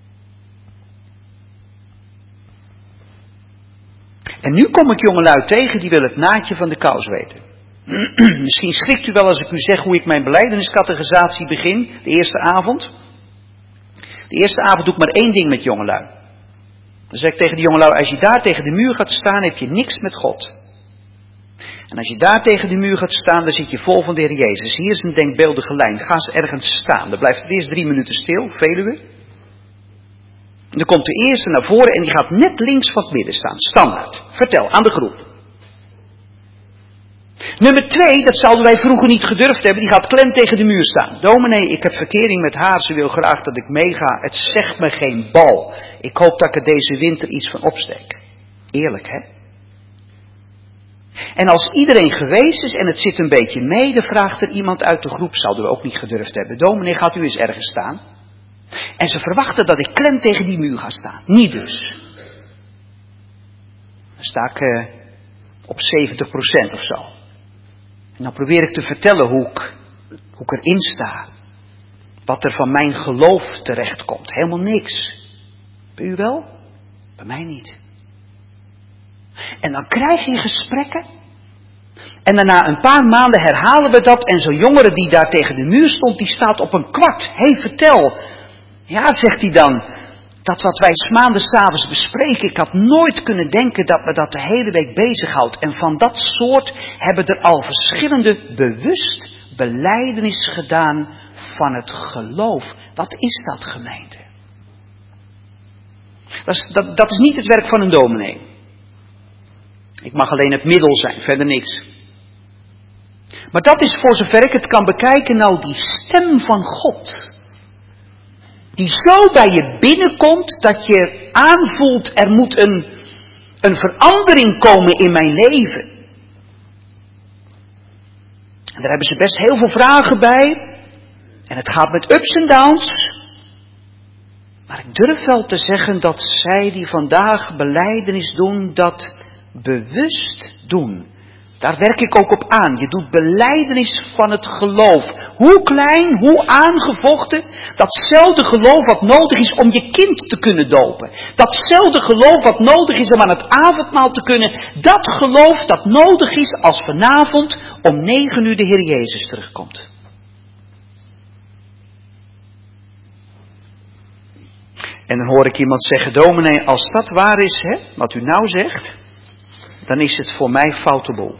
En nu kom ik jongelui tegen die willen het naadje van de kous weten. Misschien schrikt u wel als ik u zeg hoe ik mijn belijdeniscatechisatie begin, de eerste avond. De eerste avond doe ik maar één ding met jongelui. Dan zeg ik tegen de jongelui, als je daar tegen de muur gaat staan, heb je niks met God. En als je daar tegen de muur gaat staan, dan zit je vol van de Heer Jezus. Hier is een denkbeeldige lijn. Ga eens ergens staan. Dan blijft het eerst drie minuten stil, Veluwe. En dan komt de eerste naar voren en die gaat net links van het midden staan. Standaard. Vertel, aan de groep. Nummer twee, dat zouden wij vroeger niet gedurfd hebben, die gaat klem tegen de muur staan. Dominee, ik heb verkering met haar, ze wil graag dat ik meega. Het zegt me geen bal. Ik hoop dat ik er deze winter iets van opsteek. Eerlijk, hè? En als iedereen geweest is en het zit een beetje mee, dan vraagt er iemand uit de groep, zouden we ook niet gedurfd hebben. Dominee, gaat u eens ergens staan? En ze verwachten dat ik klem tegen die muur ga staan. Niet dus. Dan sta ik uh, op zeventig procent of zo. En dan probeer ik te vertellen hoe ik, hoe ik erin sta. Wat er van mijn geloof terechtkomt. Helemaal niks. Bij u wel? Bij mij niet. En dan krijg je gesprekken. En daarna een paar maanden herhalen we dat. En zo'n jongere die daar tegen de muur stond, die staat op een kwart. Hé, hey, vertel. Ja, zegt hij dan. Dat wat wij 's maanden 's avonds bespreken. Ik had nooit kunnen denken dat me dat de hele week bezighoudt. En van dat soort hebben er al verschillende bewust belijdenis gedaan van het geloof. Wat is dat, gemeente? Dat is, dat, dat is niet het werk van een dominee. Ik mag alleen het middel zijn, verder niks. Maar dat is voor zover ik het kan bekijken nou die stem van God. Die zo bij je binnenkomt dat je aanvoelt er moet een, een verandering komen in mijn leven. En daar hebben ze best heel veel vragen bij. En het gaat met ups en downs. Maar ik durf wel te zeggen dat zij die vandaag belijdenis doen, dat bewust doen. Daar werk ik ook op aan. Je doet belijdenis van het geloof. Hoe klein, hoe aangevochten. Datzelfde geloof wat nodig is om je kind te kunnen dopen. Datzelfde geloof wat nodig is om aan het avondmaal te kunnen. Dat geloof dat nodig is als vanavond om negen uur de Heer Jezus terugkomt. En dan hoor ik iemand zeggen, dominee, als dat waar is, hè, wat u nou zegt, dan is het voor mij foute boel.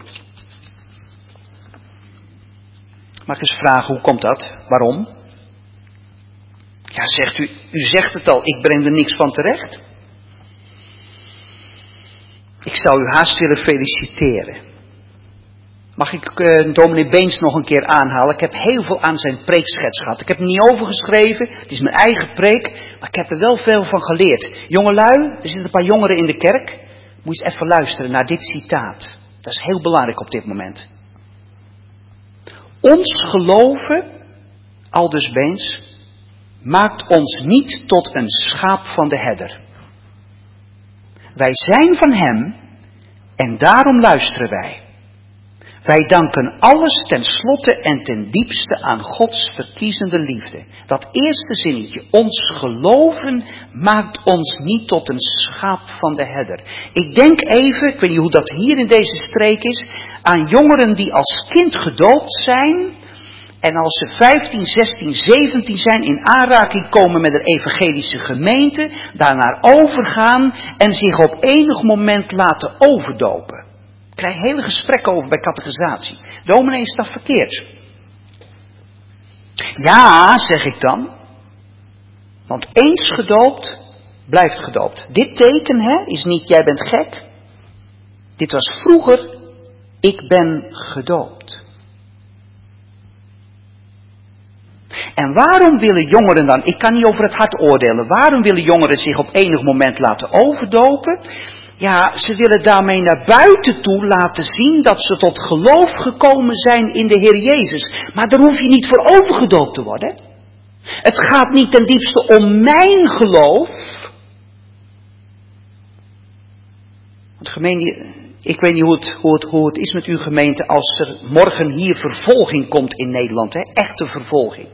Mag ik eens vragen, hoe komt dat? Waarom? Ja, zegt u, u zegt het al, ik breng er niks van terecht. Ik zou u haast willen feliciteren. Mag ik uh, dominee Beens nog een keer aanhalen? Ik heb heel veel aan zijn preekschets gehad. Ik heb er niet over geschreven, het is mijn eigen preek, maar ik heb er wel veel van geleerd. Jongelui, er zitten een paar jongeren in de kerk. Moet je eens even luisteren naar dit citaat. Dat is heel belangrijk op dit moment. Ons geloven, aldus Beens, maakt ons niet tot een schaap van de herder. Wij zijn van hem en daarom luisteren wij. Wij danken alles ten slotte en ten diepste aan Gods verkiezende liefde. Dat eerste zinnetje, ons geloven maakt ons niet tot een schaap van de herder. Ik denk even, ik weet niet hoe dat hier in deze streek is, aan jongeren die als kind gedoopt zijn en als ze vijftien, zestien, zeventien zijn in aanraking komen met een evangelische gemeente, daarnaar overgaan en zich op enig moment laten overdopen. Ik krijg hele gesprekken over bij catechisatie. Dominee, is dat verkeerd? Ja, zeg ik dan. Want eens gedoopt, blijft gedoopt. Dit teken hè, is niet jij bent gek. Dit was vroeger, ik ben gedoopt. En waarom willen jongeren dan, ik kan niet over het hart oordelen, waarom willen jongeren zich op enig moment laten overdopen? Ja, ze willen daarmee naar buiten toe laten zien dat ze tot geloof gekomen zijn in de Heer Jezus. Maar daar hoef je niet voor overgedoopt te worden. Het gaat niet ten diepste om mijn geloof. Want gemeente, ik weet niet hoe het, hoe, het, hoe het is met uw gemeente als er morgen hier vervolging komt in Nederland. Hè? Echte vervolging.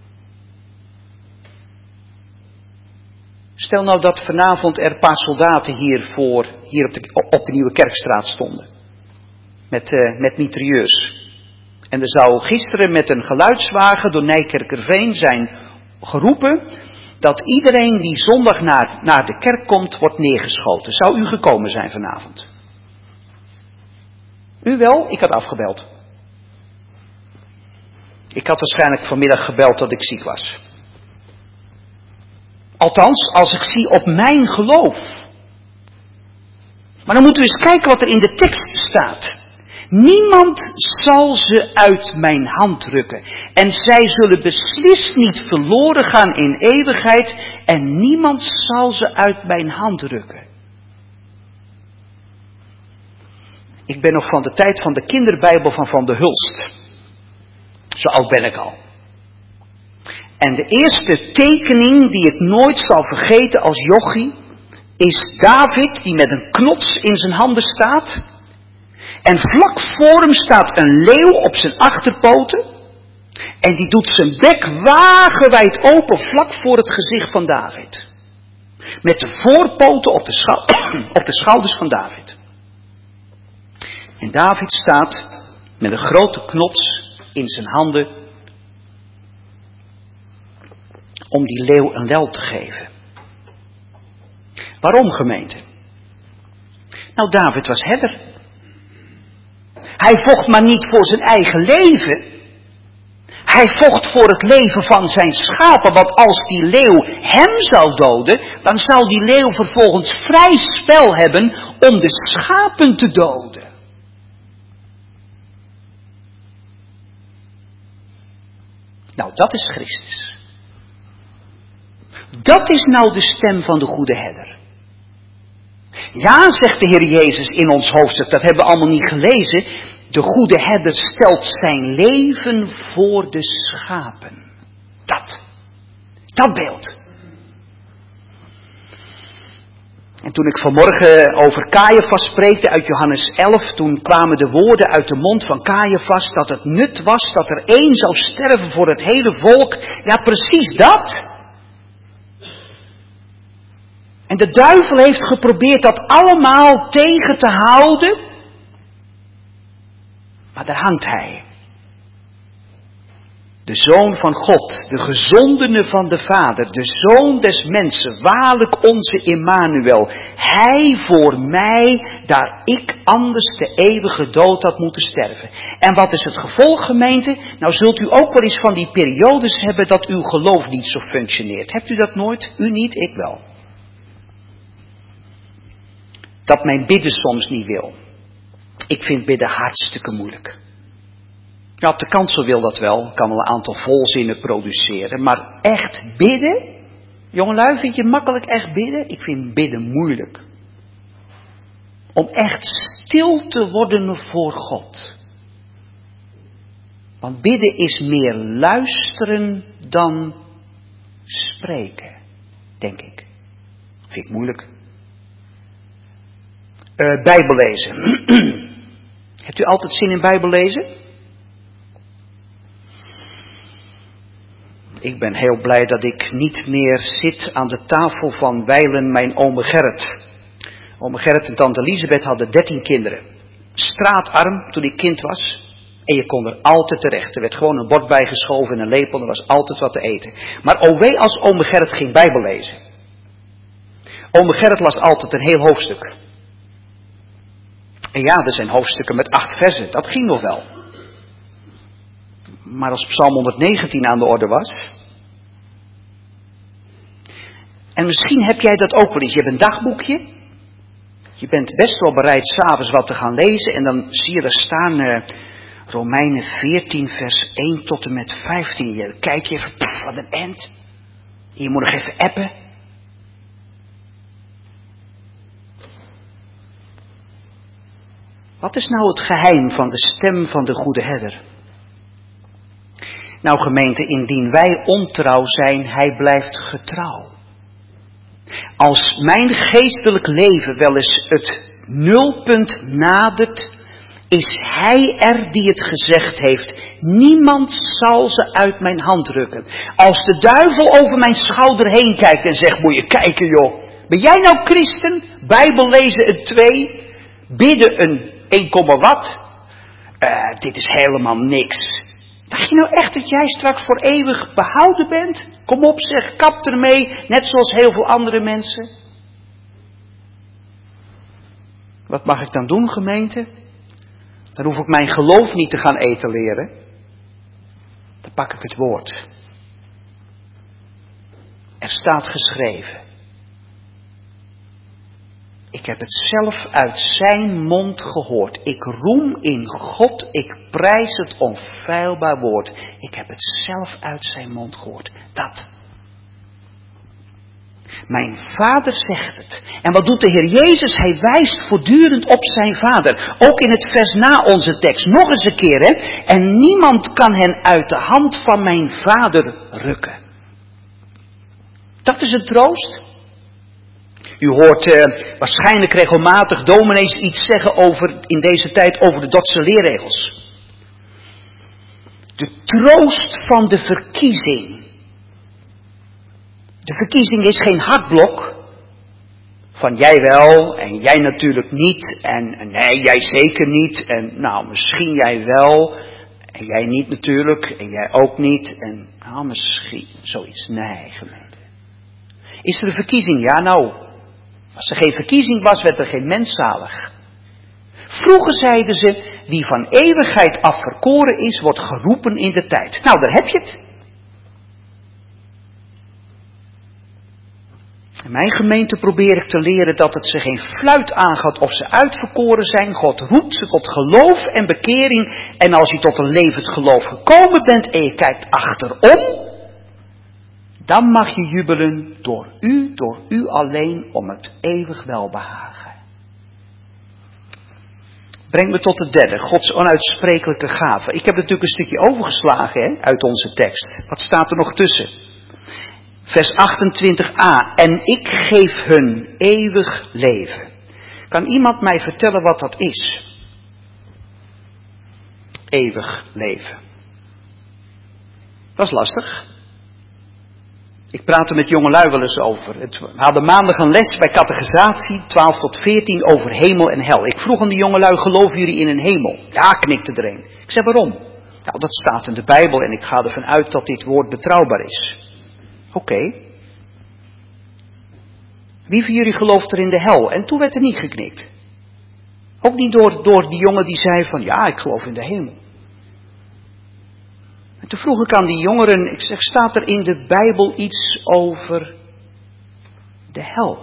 Stel nou dat vanavond er een paar soldaten hier, voor, hier op, de, op de Nieuwe Kerkstraat stonden. Met, uh, met mitrailleurs. En er zou gisteren met een geluidswagen door Nijkerkerveen zijn geroepen dat iedereen die zondag naar, naar de kerk komt, wordt neergeschoten. Zou u gekomen zijn vanavond? U wel? Ik had afgebeld. Ik had waarschijnlijk vanmiddag gebeld dat ik ziek was. Althans, als ik zie op mijn geloof. Maar dan moeten we eens kijken wat er in de tekst staat. Niemand zal ze uit mijn hand rukken. En zij zullen beslist niet verloren gaan in eeuwigheid. En niemand zal ze uit mijn hand rukken. Ik ben nog van de tijd van de kinderbijbel van Van de Hulst. Zo oud ben ik al. En de eerste tekening die ik nooit zal vergeten als jochie, is David die met een knots in zijn handen staat. En vlak voor hem staat een leeuw op zijn achterpoten. En die doet zijn bek wagenwijd open vlak voor het gezicht van David. Met de voorpoten op de, schou- op de schouders van David. En David staat met een grote knots in zijn handen om die leeuw een lel te geven. Waarom, gemeente? Nou, David was herder. Hij vocht maar niet voor zijn eigen leven. Hij vocht voor het leven van zijn schapen. Want als die leeuw hem zou doden, dan zou die leeuw vervolgens vrij spel hebben om de schapen te doden. Nou, dat is Christus. Dat is nou de stem van de goede herder. Ja, zegt de Heer Jezus in ons hoofdstuk, dat hebben we allemaal niet gelezen. De goede herder stelt zijn leven voor de schapen. Dat. Dat beeld. En toen ik vanmorgen over Caiaphas spreekte uit Johannes elf, toen kwamen de woorden uit de mond van Caiaphas dat het nut was dat er één zou sterven voor het hele volk. Ja, precies dat. En de duivel heeft geprobeerd dat allemaal tegen te houden. Maar daar hangt hij. De Zoon van God, de gezondene van de Vader, de Zoon des mensen, waarlijk onze Immanuel. Hij voor mij, daar ik anders de eeuwige dood had moeten sterven. En wat is het gevolg, gemeente? Nou zult u ook wel eens van die periodes hebben dat uw geloof niet zo functioneert. Hebt u dat nooit? U niet, ik wel. Dat mijn bidden soms niet wil. Ik vind bidden hartstikke moeilijk. Ja, op de kansel wil dat wel. Ik kan wel een aantal volzinnen produceren. Maar echt bidden? Jongelui, vind je makkelijk echt bidden? Ik vind bidden moeilijk. Om echt stil te worden voor God. Want bidden is meer luisteren dan spreken. Denk ik. Vind ik moeilijk. Uh, Bijbel lezen. Hebt u altijd zin in Bijbel lezen? Ik ben heel blij dat ik niet meer zit aan de tafel van wijlen mijn ome Gerrit. Ome Gerrit en tante Elisabeth hadden dertien kinderen. Straatarm toen ik kind was. En je kon er altijd terecht. Er werd gewoon een bord bijgeschoven en een lepel. Er was altijd wat te eten. Maar o wee als ome Gerrit ging Bijbel lezen. Ome Gerrit las altijd een heel hoofdstuk. En ja, er zijn hoofdstukken met acht versen. Dat ging nog wel. Maar als Psalm honderdnegentien aan de orde was. En misschien heb jij dat ook wel eens. Je hebt een dagboekje. Je bent best wel bereid 's avonds wat te gaan lezen. En dan zie je er staan uh, Romeinen veertien vers één tot en met vijftien. Je kijk je even, pff, wat een end. Je moet nog even appen. Wat is nou het geheim van de stem van de goede herder? Nou gemeente, indien wij ontrouw zijn, hij blijft getrouw. Als mijn geestelijk leven wel eens het nulpunt nadert, is hij er die het gezegd heeft. Niemand zal ze uit mijn hand rukken. Als de duivel over mijn schouder heen kijkt en zegt, moet je kijken joh. Ben jij nou christen? Bijbel lezen een twee. Bidden een één komma wat. Uh, dit is helemaal niks. Dacht je nou echt dat jij straks voor eeuwig behouden bent? Kom op zeg, kap ermee. Net zoals heel veel andere mensen. Wat mag ik dan doen gemeente? Dan hoef ik mijn geloof niet te gaan etaleren. Dan pak ik het woord. Er staat geschreven. Ik heb het zelf uit zijn mond gehoord. Ik roem in God, ik prijs het onfeilbaar woord. Ik heb het zelf uit zijn mond gehoord. Dat. Mijn vader zegt het. En wat doet de Heer Jezus? Hij wijst voortdurend op zijn vader. Ook in het vers na onze tekst. Nog eens een keer. Hè? En niemand kan hen uit de hand van mijn vader rukken. Dat is een troost. U hoort uh, waarschijnlijk regelmatig dominees iets zeggen over, in deze tijd over de Dordtse leerregels. De troost van de verkiezing. De verkiezing is geen hakblok. Van jij wel en jij natuurlijk niet. En nee, jij zeker niet. En nou, misschien jij wel. En jij niet natuurlijk. En jij ook niet. En nou, misschien zoiets. Nee, gemeente. Is er een verkiezing? Ja, nou. Als er geen verkiezing was, werd er geen mens zalig. Vroeger zeiden ze, wie van eeuwigheid af verkoren is, wordt geroepen in de tijd. Nou, daar heb je het. In mijn gemeente probeer ik te leren dat het ze geen fluit aangaat of ze uitverkoren zijn. God roept ze tot geloof en bekering. En als je tot een levend geloof gekomen bent en je kijkt achterom, dan mag je jubelen door u, door u alleen, om het eeuwig welbehagen. Breng me tot de derde, Gods onuitsprekelijke gave. Ik heb natuurlijk een stukje overgeslagen hè, uit onze tekst. Wat staat er nog tussen? Vers achtentwintig a. En ik geef hun eeuwig leven. Kan iemand mij vertellen wat dat is? Eeuwig leven. Dat is lastig. Ik praat er met jongelui wel eens over. Het, we hadden maandag een les bij catechisatie, twaalf tot veertien, over hemel en hel. Ik vroeg aan die jongelui, geloven jullie in een hemel? Ja, knikte er een. Ik zei, waarom? Nou, dat staat in de Bijbel en ik ga ervan uit dat dit woord betrouwbaar is. Oké. Okay. Wie van jullie gelooft er in de hel? En toen werd er niet geknikt. Ook niet door, door die jongen die zei van, ja, ik geloof in de hemel. En toen vroeg ik aan die jongeren, ik zeg, staat er in de Bijbel iets over de hel?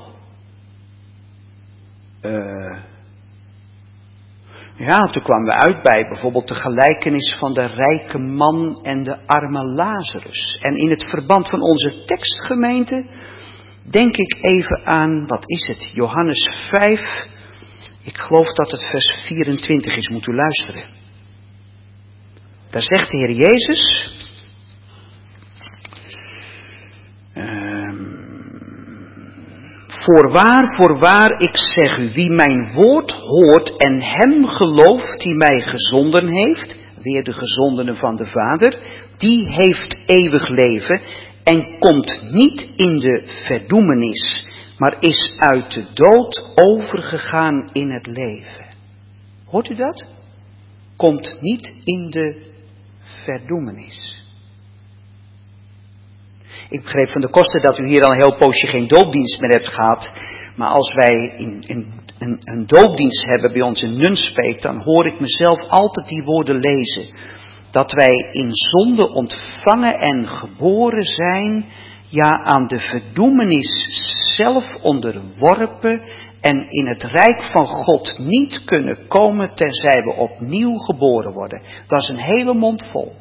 Uh, ja, toen kwamen we uit bij bijvoorbeeld de gelijkenis van de rijke man en de arme Lazarus. En in het verband van onze tekstgemeente denk ik even aan, wat is het, Johannes vijf, ik geloof dat het vers vierentwintig is, moet u luisteren. Daar zegt de Heer Jezus, um, voorwaar, voorwaar, ik zeg u, wie mijn woord hoort en hem gelooft die mij gezonden heeft, weer de gezondene van de Vader, die heeft eeuwig leven en komt niet in de verdoemenis, maar is uit de dood overgegaan in het leven. Hoort u dat? Komt niet in de verdoemenis. Ik begreep van de kosten dat u hier al een heel poosje geen doopdienst meer hebt gehad. Maar als wij in, in, een, een doopdienst hebben bij ons in Nunspeet, dan hoor ik mezelf altijd die woorden lezen. Dat wij in zonde ontvangen en geboren zijn, ja aan de verdoemenis zelf onderworpen en in het rijk van God niet kunnen komen tenzij we opnieuw geboren worden. Dat is een hele mond vol.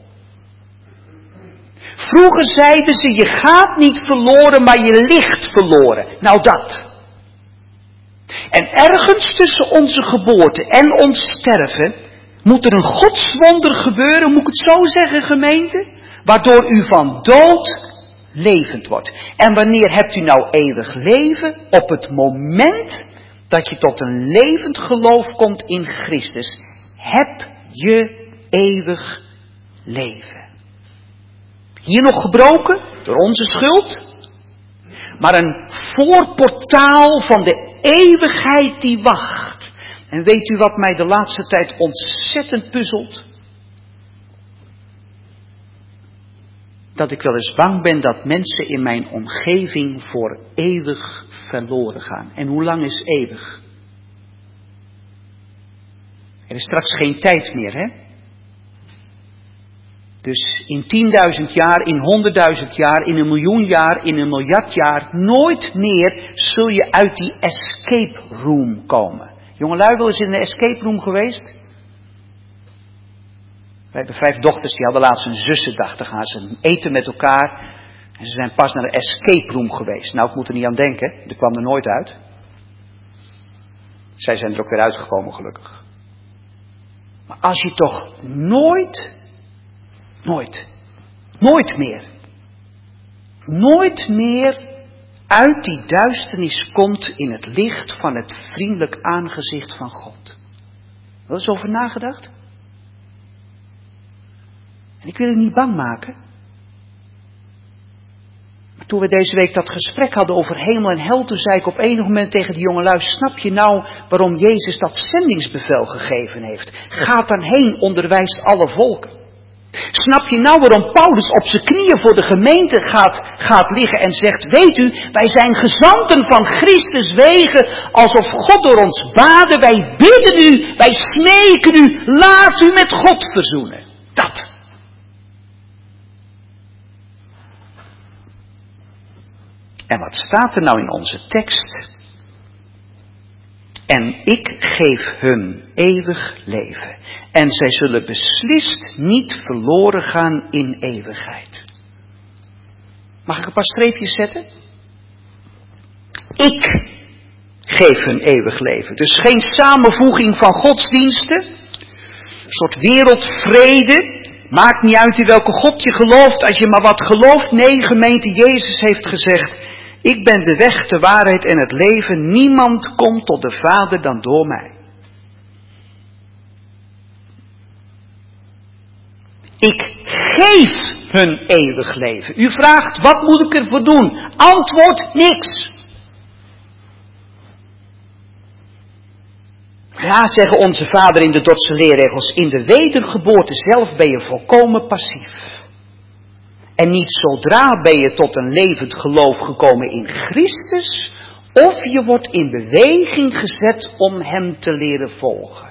Vroeger zeiden ze, je gaat niet verloren, maar je ligt verloren. Nou dat. En ergens tussen onze geboorte en ons sterven moet er een godswonder gebeuren, moet ik het zo zeggen, gemeente? Waardoor u van dood levend wordt. En wanneer hebt u nou eeuwig leven? Op het moment dat je tot een levend geloof komt in Christus, heb je eeuwig leven. Hier nog gebroken door onze schuld, maar een voorportaal van de eeuwigheid die wacht. En weet u wat mij de laatste tijd ontzettend puzzelt? Dat ik wel eens bang ben dat mensen in mijn omgeving voor eeuwig verloren gaan. En hoe lang is eeuwig? Er is straks geen tijd meer, hè? Dus in tienduizend jaar, in honderdduizend jaar, in een miljoen jaar, in een miljard jaar, nooit meer zul je uit die escape room komen. Jongelui, wel eens in een escape room geweest? We hebben vijf dochters, die hadden laatst een zussendag. Dan gaan ze eten met elkaar. En ze zijn pas naar de escape room geweest. Nou, ik moet er niet aan denken. Er kwam er nooit uit. Zij zijn er ook weer uitgekomen, gelukkig. Maar als je toch nooit, nooit, nooit meer, nooit meer uit die duisternis komt in het licht van het vriendelijk aangezicht van God. Wel eens over nagedacht? En ik wil u niet bang maken. Maar toen we deze week dat gesprek hadden over hemel en hel, toen zei ik op enig moment tegen die jongelui, snap je nou waarom Jezus dat zendingsbevel gegeven heeft? Ga dan heen, onderwijst alle volken. Snap je nou waarom Paulus op zijn knieën voor de gemeente gaat, gaat liggen en zegt, weet u, wij zijn gezanten van Christus wegen, alsof God door ons baden, wij bidden u, wij smeken u, laat u met God verzoenen. Dat. En wat staat er nou in onze tekst? En ik geef hun eeuwig leven. En zij zullen beslist niet verloren gaan in eeuwigheid. Mag ik een paar streepjes zetten? Ik geef hun eeuwig leven. Dus geen samenvoeging van godsdiensten. Een soort wereldvrede. Maakt niet uit in welke God je gelooft, als je maar wat gelooft. Nee, gemeente, Jezus heeft gezegd, ik ben de weg, de waarheid en het leven. Niemand komt tot de Vader dan door mij. Ik geef hun eeuwig leven. U vraagt, wat moet ik ervoor doen? Antwoord, niks. Ja, zeggen onze vader in de Dordtse leerregels, in de wedergeboorte zelf ben je volkomen passief. En niet zodra ben je tot een levend geloof gekomen in Christus, of je wordt in beweging gezet om hem te leren volgen.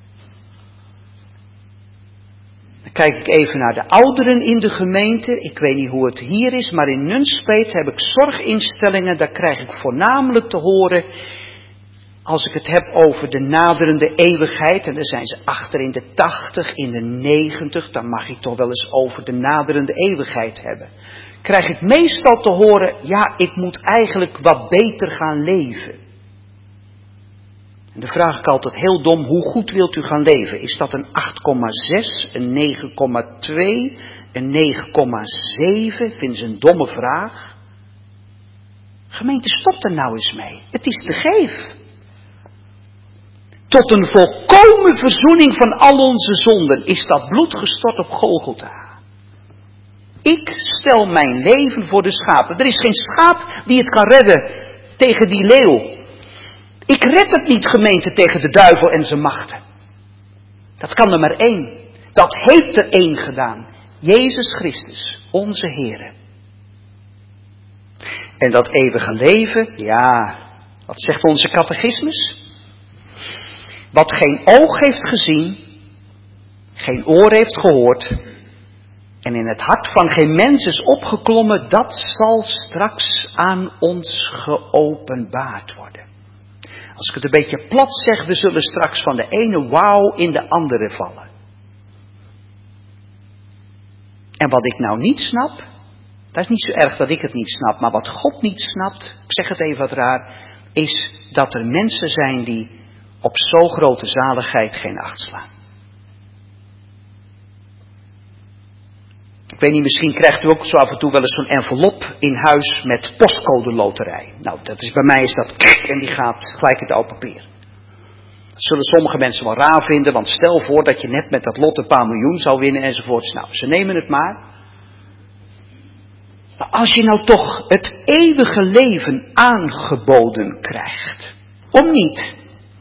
Dan kijk ik even naar de ouderen in de gemeente. Ik weet niet hoe het hier is, maar in Nunspeet heb ik zorginstellingen. Daar krijg ik voornamelijk te horen, als ik het heb over de naderende eeuwigheid, en dan zijn ze achter in de tachtig, in de negentig, dan mag ik toch wel eens over de naderende eeuwigheid hebben. Krijg ik meestal te horen, ja, ik moet eigenlijk wat beter gaan leven. En dan vraag ik altijd heel dom, hoe goed wilt u gaan leven? Is dat een acht komma zes, een negen komma twee, een negen komma zeven? Vinden ze een domme vraag? Gemeente, stop er nou eens mee. Het is te geef. Tot een volkomen verzoening van al onze zonden is dat bloed gestort op Golgotha. Ik stel mijn leven voor de schapen. Er is geen schaap die het kan redden tegen die leeuw. Ik red het niet, gemeente, tegen de duivel en zijn machten. Dat kan er maar één. Dat heeft er één gedaan. Jezus Christus, onze Heere. En dat eeuwige leven, ja, wat zegt onze catechismus? Wat geen oog heeft gezien, geen oor heeft gehoord en in het hart van geen mens is opgeklommen, dat zal straks aan ons geopenbaard worden. Als ik het een beetje plat zeg, we zullen straks van de ene wauw in de andere vallen. En wat ik nou niet snap, dat is niet zo erg dat ik het niet snap, maar wat God niet snapt, ik zeg het even wat raar, is dat er mensen zijn die op zo grote zaligheid geen acht slaan. Ik weet niet, misschien krijgt u ook zo af en toe wel eens zo'n envelop in huis met postcode loterij. Nou, dat is, bij mij is dat en die gaat gelijk in het oud papier. Dat zullen sommige mensen wel raar vinden, want stel voor dat je net met dat lot een paar miljoen zou winnen enzovoorts. Nou, ze nemen het maar. Maar als je nou toch het eeuwige leven aangeboden krijgt, om niet.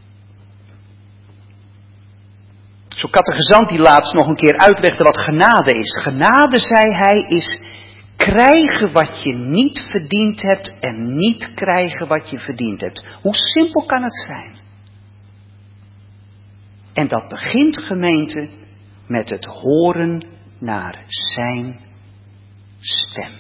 Zo'n catechizant die laatst nog een keer uitlegde wat genade is. Genade, zei hij, is krijgen wat je niet verdiend hebt en niet krijgen wat je verdiend hebt. Hoe simpel kan het zijn? En dat begint, gemeente, met het horen naar zijn stem.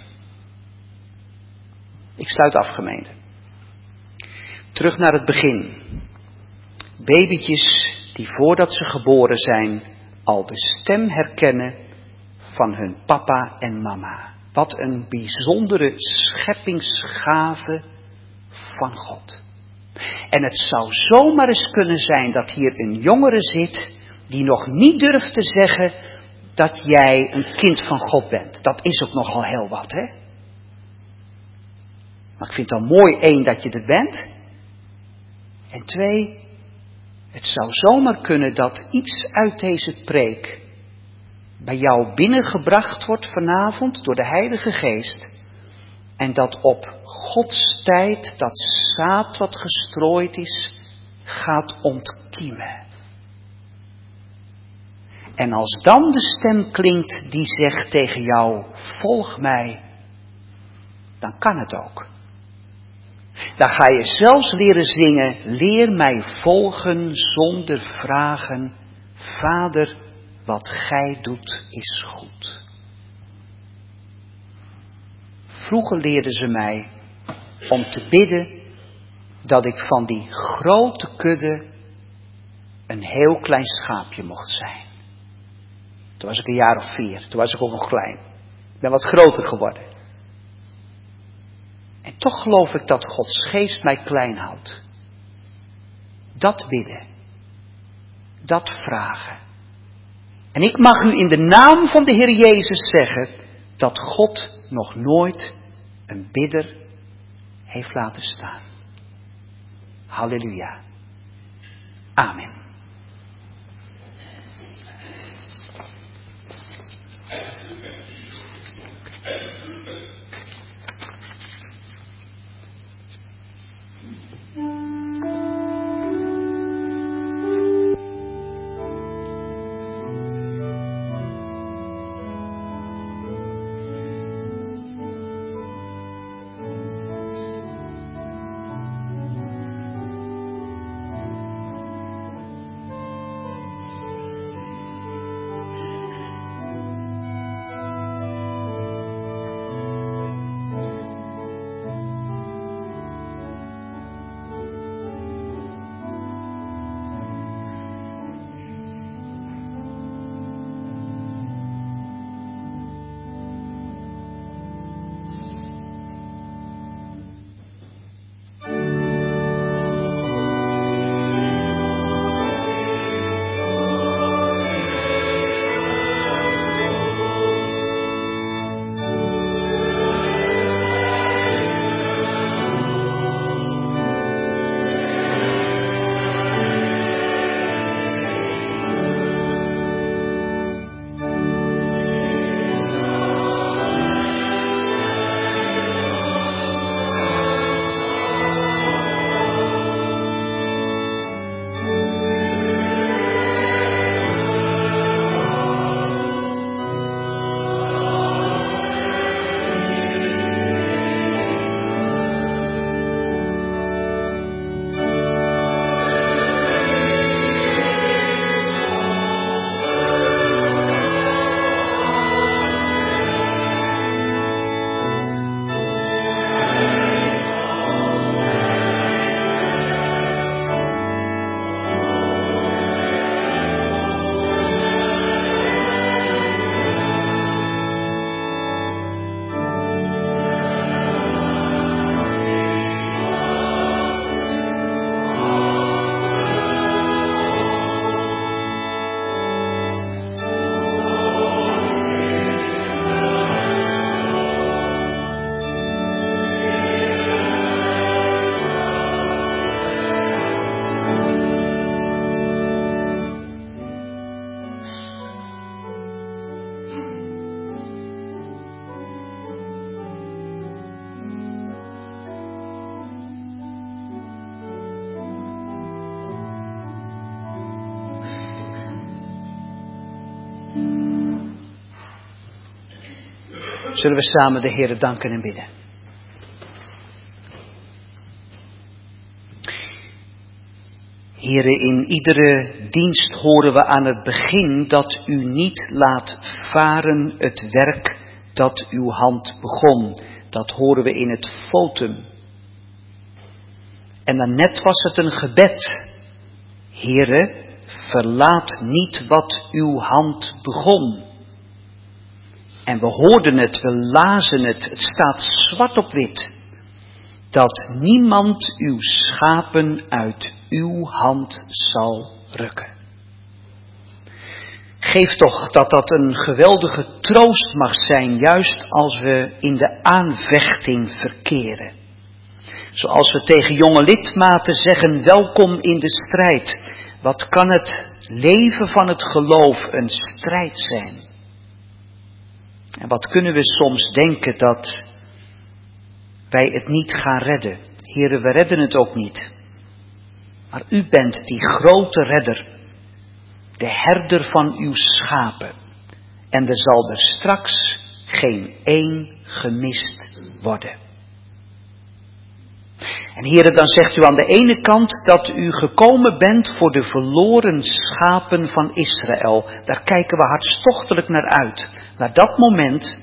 Ik sluit af, gemeente. Terug naar het begin. Babytjes die voordat ze geboren zijn al de stem herkennen van hun papa en mama. Wat een bijzondere scheppingsgave van God. En het zou zomaar eens kunnen zijn dat hier een jongere zit die nog niet durft te zeggen dat jij een kind van God bent. Dat is ook nogal heel wat, hè? Maar ik vind het dan mooi, één, dat je er bent. En twee, het zou zomaar kunnen dat iets uit deze preek bij jou binnengebracht wordt vanavond door de Heilige Geest. En dat op Gods tijd dat zaad wat gestrooid is, gaat ontkiemen. En als dan de stem klinkt die zegt tegen jou, volg mij, dan kan het ook. Dan ga je zelfs leren zingen, leer mij volgen zonder vragen, Vader, wat gij doet is goed. Vroeger leerden ze mij om te bidden dat ik van die grote kudde een heel klein schaapje mocht zijn. Toen was ik een jaar of vier, toen was ik ook nog klein. Ik ben wat groter geworden. En toch geloof ik dat Gods geest mij klein houdt. Dat bidden. Dat vragen. En ik mag u in de naam van de Heer Jezus zeggen dat God nog nooit een bidder heeft laten staan. Halleluja. Amen. Zullen we samen de Heere danken en bidden. Heere, in iedere dienst horen we aan het begin dat u niet laat varen het werk dat uw hand begon. Dat horen we in het votum. En daarnet was het een gebed. Heere, verlaat niet wat uw hand begon. En we hoorden het, we lazen het, het staat zwart op wit. Dat niemand uw schapen uit uw hand zal rukken. Geef toch dat dat een geweldige troost mag zijn, juist als we in de aanvechting verkeren. Zoals we tegen jonge lidmaten zeggen, welkom in de strijd. Wat kan het leven van het geloof een strijd zijn? En wat kunnen we soms denken dat wij het niet gaan redden. Heren, we redden het ook niet. Maar u bent die grote redder, de herder van uw schapen. En er zal er straks geen één gemist worden. En heren, dan zegt u aan de ene kant dat u gekomen bent voor de verloren schapen van Israël. Daar kijken we hartstochtelijk naar uit. Naar dat moment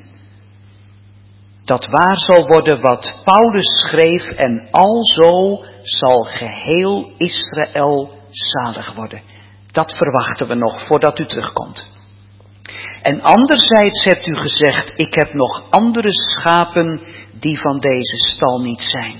dat waar zal worden wat Paulus schreef en alzo zal geheel Israël zalig worden. Dat verwachten we nog voordat u terugkomt. En anderzijds hebt u gezegd, ik heb nog andere schapen die van deze stal niet zijn.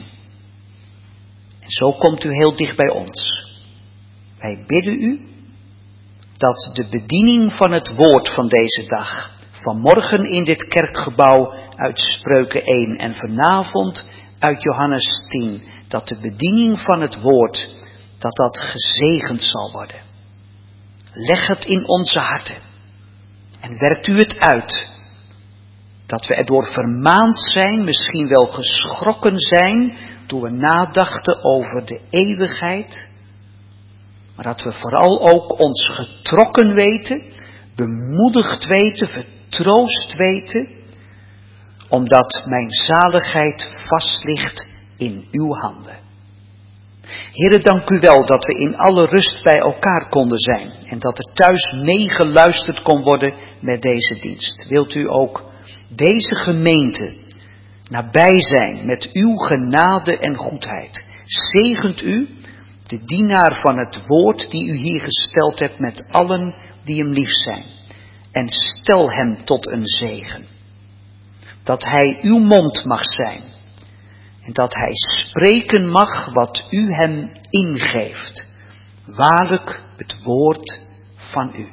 En zo komt u heel dicht bij ons. Wij bidden u dat de bediening van het woord van deze dag, vanmorgen in dit kerkgebouw uit Spreuken één en vanavond uit Johannes tien, dat de bediening van het woord, dat dat gezegend zal worden. Leg het in onze harten en werkt u het uit. Dat we erdoor vermaand zijn, misschien wel geschrokken zijn, toen we nadachten over de eeuwigheid. Maar dat we vooral ook ons getrokken weten, bemoedigd weten, vertroost weten, omdat mijn zaligheid vast ligt in uw handen. Heere, dank u wel dat we in alle rust bij elkaar konden zijn en dat er thuis meegeluisterd kon worden met deze dienst. Wilt u ook deze gemeente nabij zijn met uw genade en goedheid. Zegent u de dienaar van het woord die u hier gesteld hebt met allen die hem lief zijn. En stel hem tot een zegen. Dat hij uw mond mag zijn. En dat hij spreken mag wat u hem ingeeft. Waarlijk het woord van u.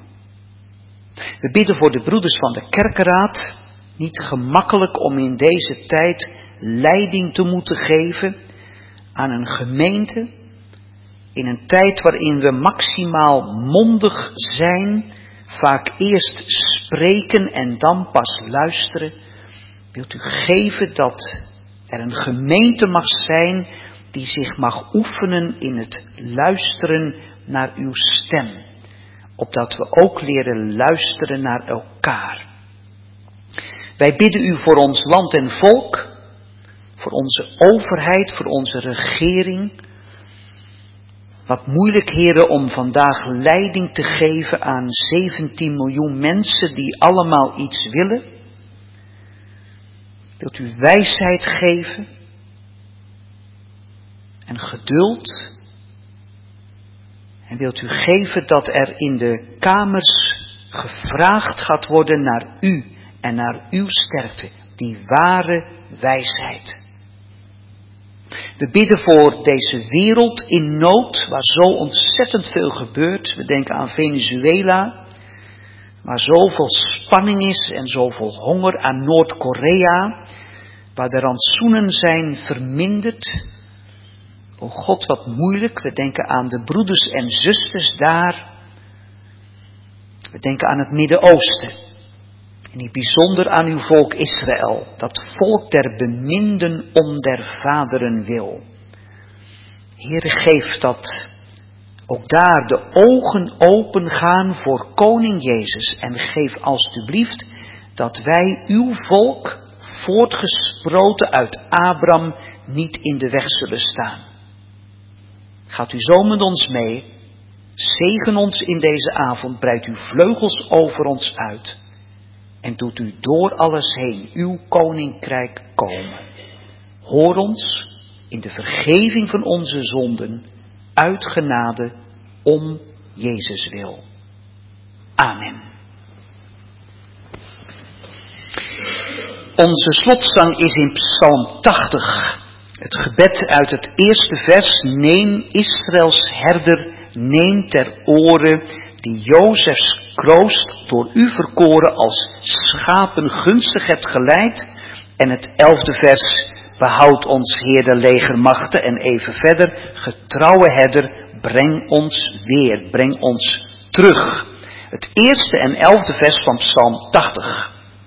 We bidden voor de broeders van de kerkenraad. Niet gemakkelijk om in deze tijd leiding te moeten geven aan een gemeente. In een tijd waarin we maximaal mondig zijn. Vaak eerst spreken en dan pas luisteren. Wilt u geven dat er een gemeente mag zijn die zich mag oefenen in het luisteren naar uw stem. Opdat we ook leren luisteren naar elkaar. Wij bidden u voor ons land en volk, voor onze overheid, voor onze regering. Wat moeilijk, heren, om vandaag leiding te geven aan zeventien miljoen mensen die allemaal iets willen. Wilt u wijsheid geven en geduld? En wilt u geven dat er in de kamers gevraagd gaat worden naar u en naar uw sterkte, die ware wijsheid. We bidden voor deze wereld in nood, waar zo ontzettend veel gebeurt. We denken aan Venezuela, waar zoveel spanning is en zoveel honger, aan Noord-Korea, waar de rantsoenen zijn verminderd. O God, wat moeilijk. We denken aan de broeders en zusters daar. We denken aan het Midden-Oosten. En in het bijzonder aan uw volk Israël, dat volk der beminden om der vaderen wil. Heere, geef dat ook daar de ogen open gaan voor koning Jezus. En geef alstublieft dat wij uw volk voortgesproten uit Abraham, niet in de weg zullen staan. Gaat u zo met ons mee, zegen ons in deze avond, breidt uw vleugels over ons uit en doet u door alles heen uw koninkrijk komen. Hoor ons in de vergeving van onze zonden, uit genade, om Jezus wil. Amen. Onze slotzang is in Psalm tachtig. Het gebed uit het eerste vers: neem Israëls herder, neem ter oren, die Jozefs kroost door u verkoren als schapen gunstig hebt geleid. En het elfde vers: behoud ons Heer de legermachten. En even verder: getrouwe herder, breng ons weer, breng ons terug. Het eerste en elfde vers van Psalm tachtig.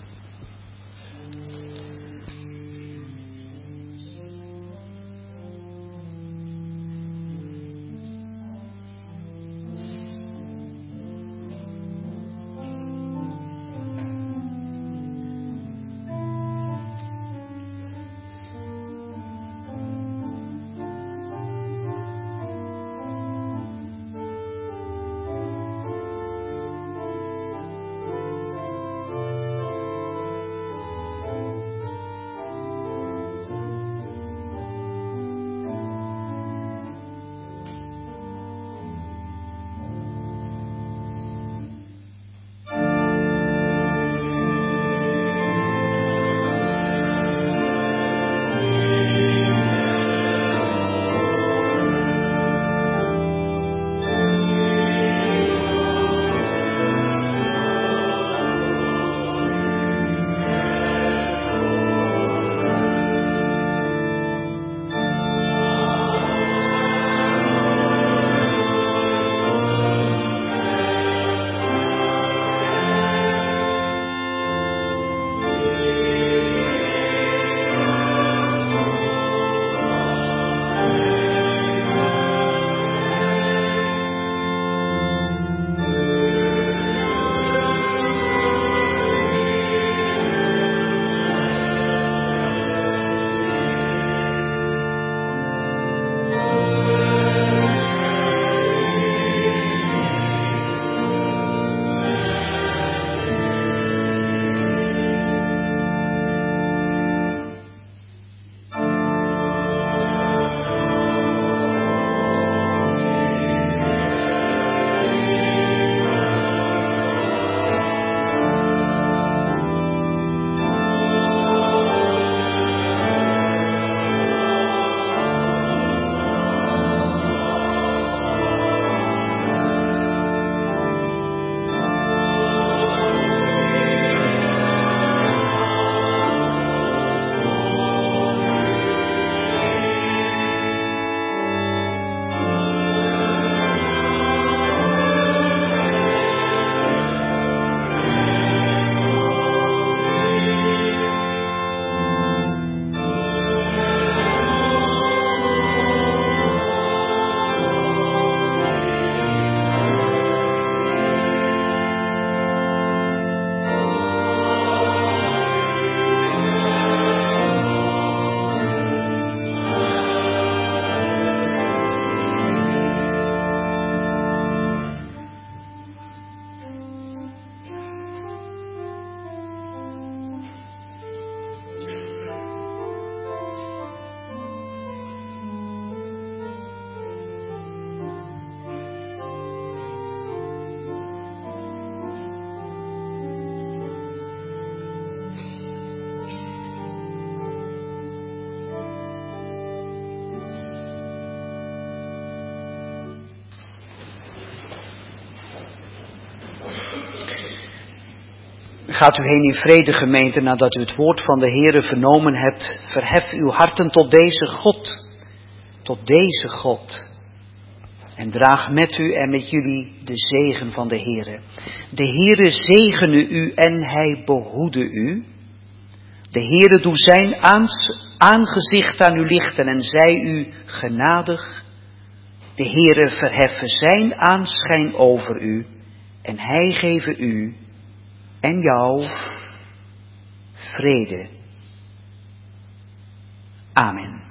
Gaat u heen in vrede, gemeente, nadat u het woord van de Heere vernomen hebt. Verhef uw harten tot deze God, tot deze God. En draag met u en met jullie de zegen van de Heere. De Heere zegene u en hij behoede u. De Heere doe zijn aangezicht aan u lichten en zij u genadig. De Heere verheffen zijn aanschijn over u en hij geven u en jou vrede. Amen.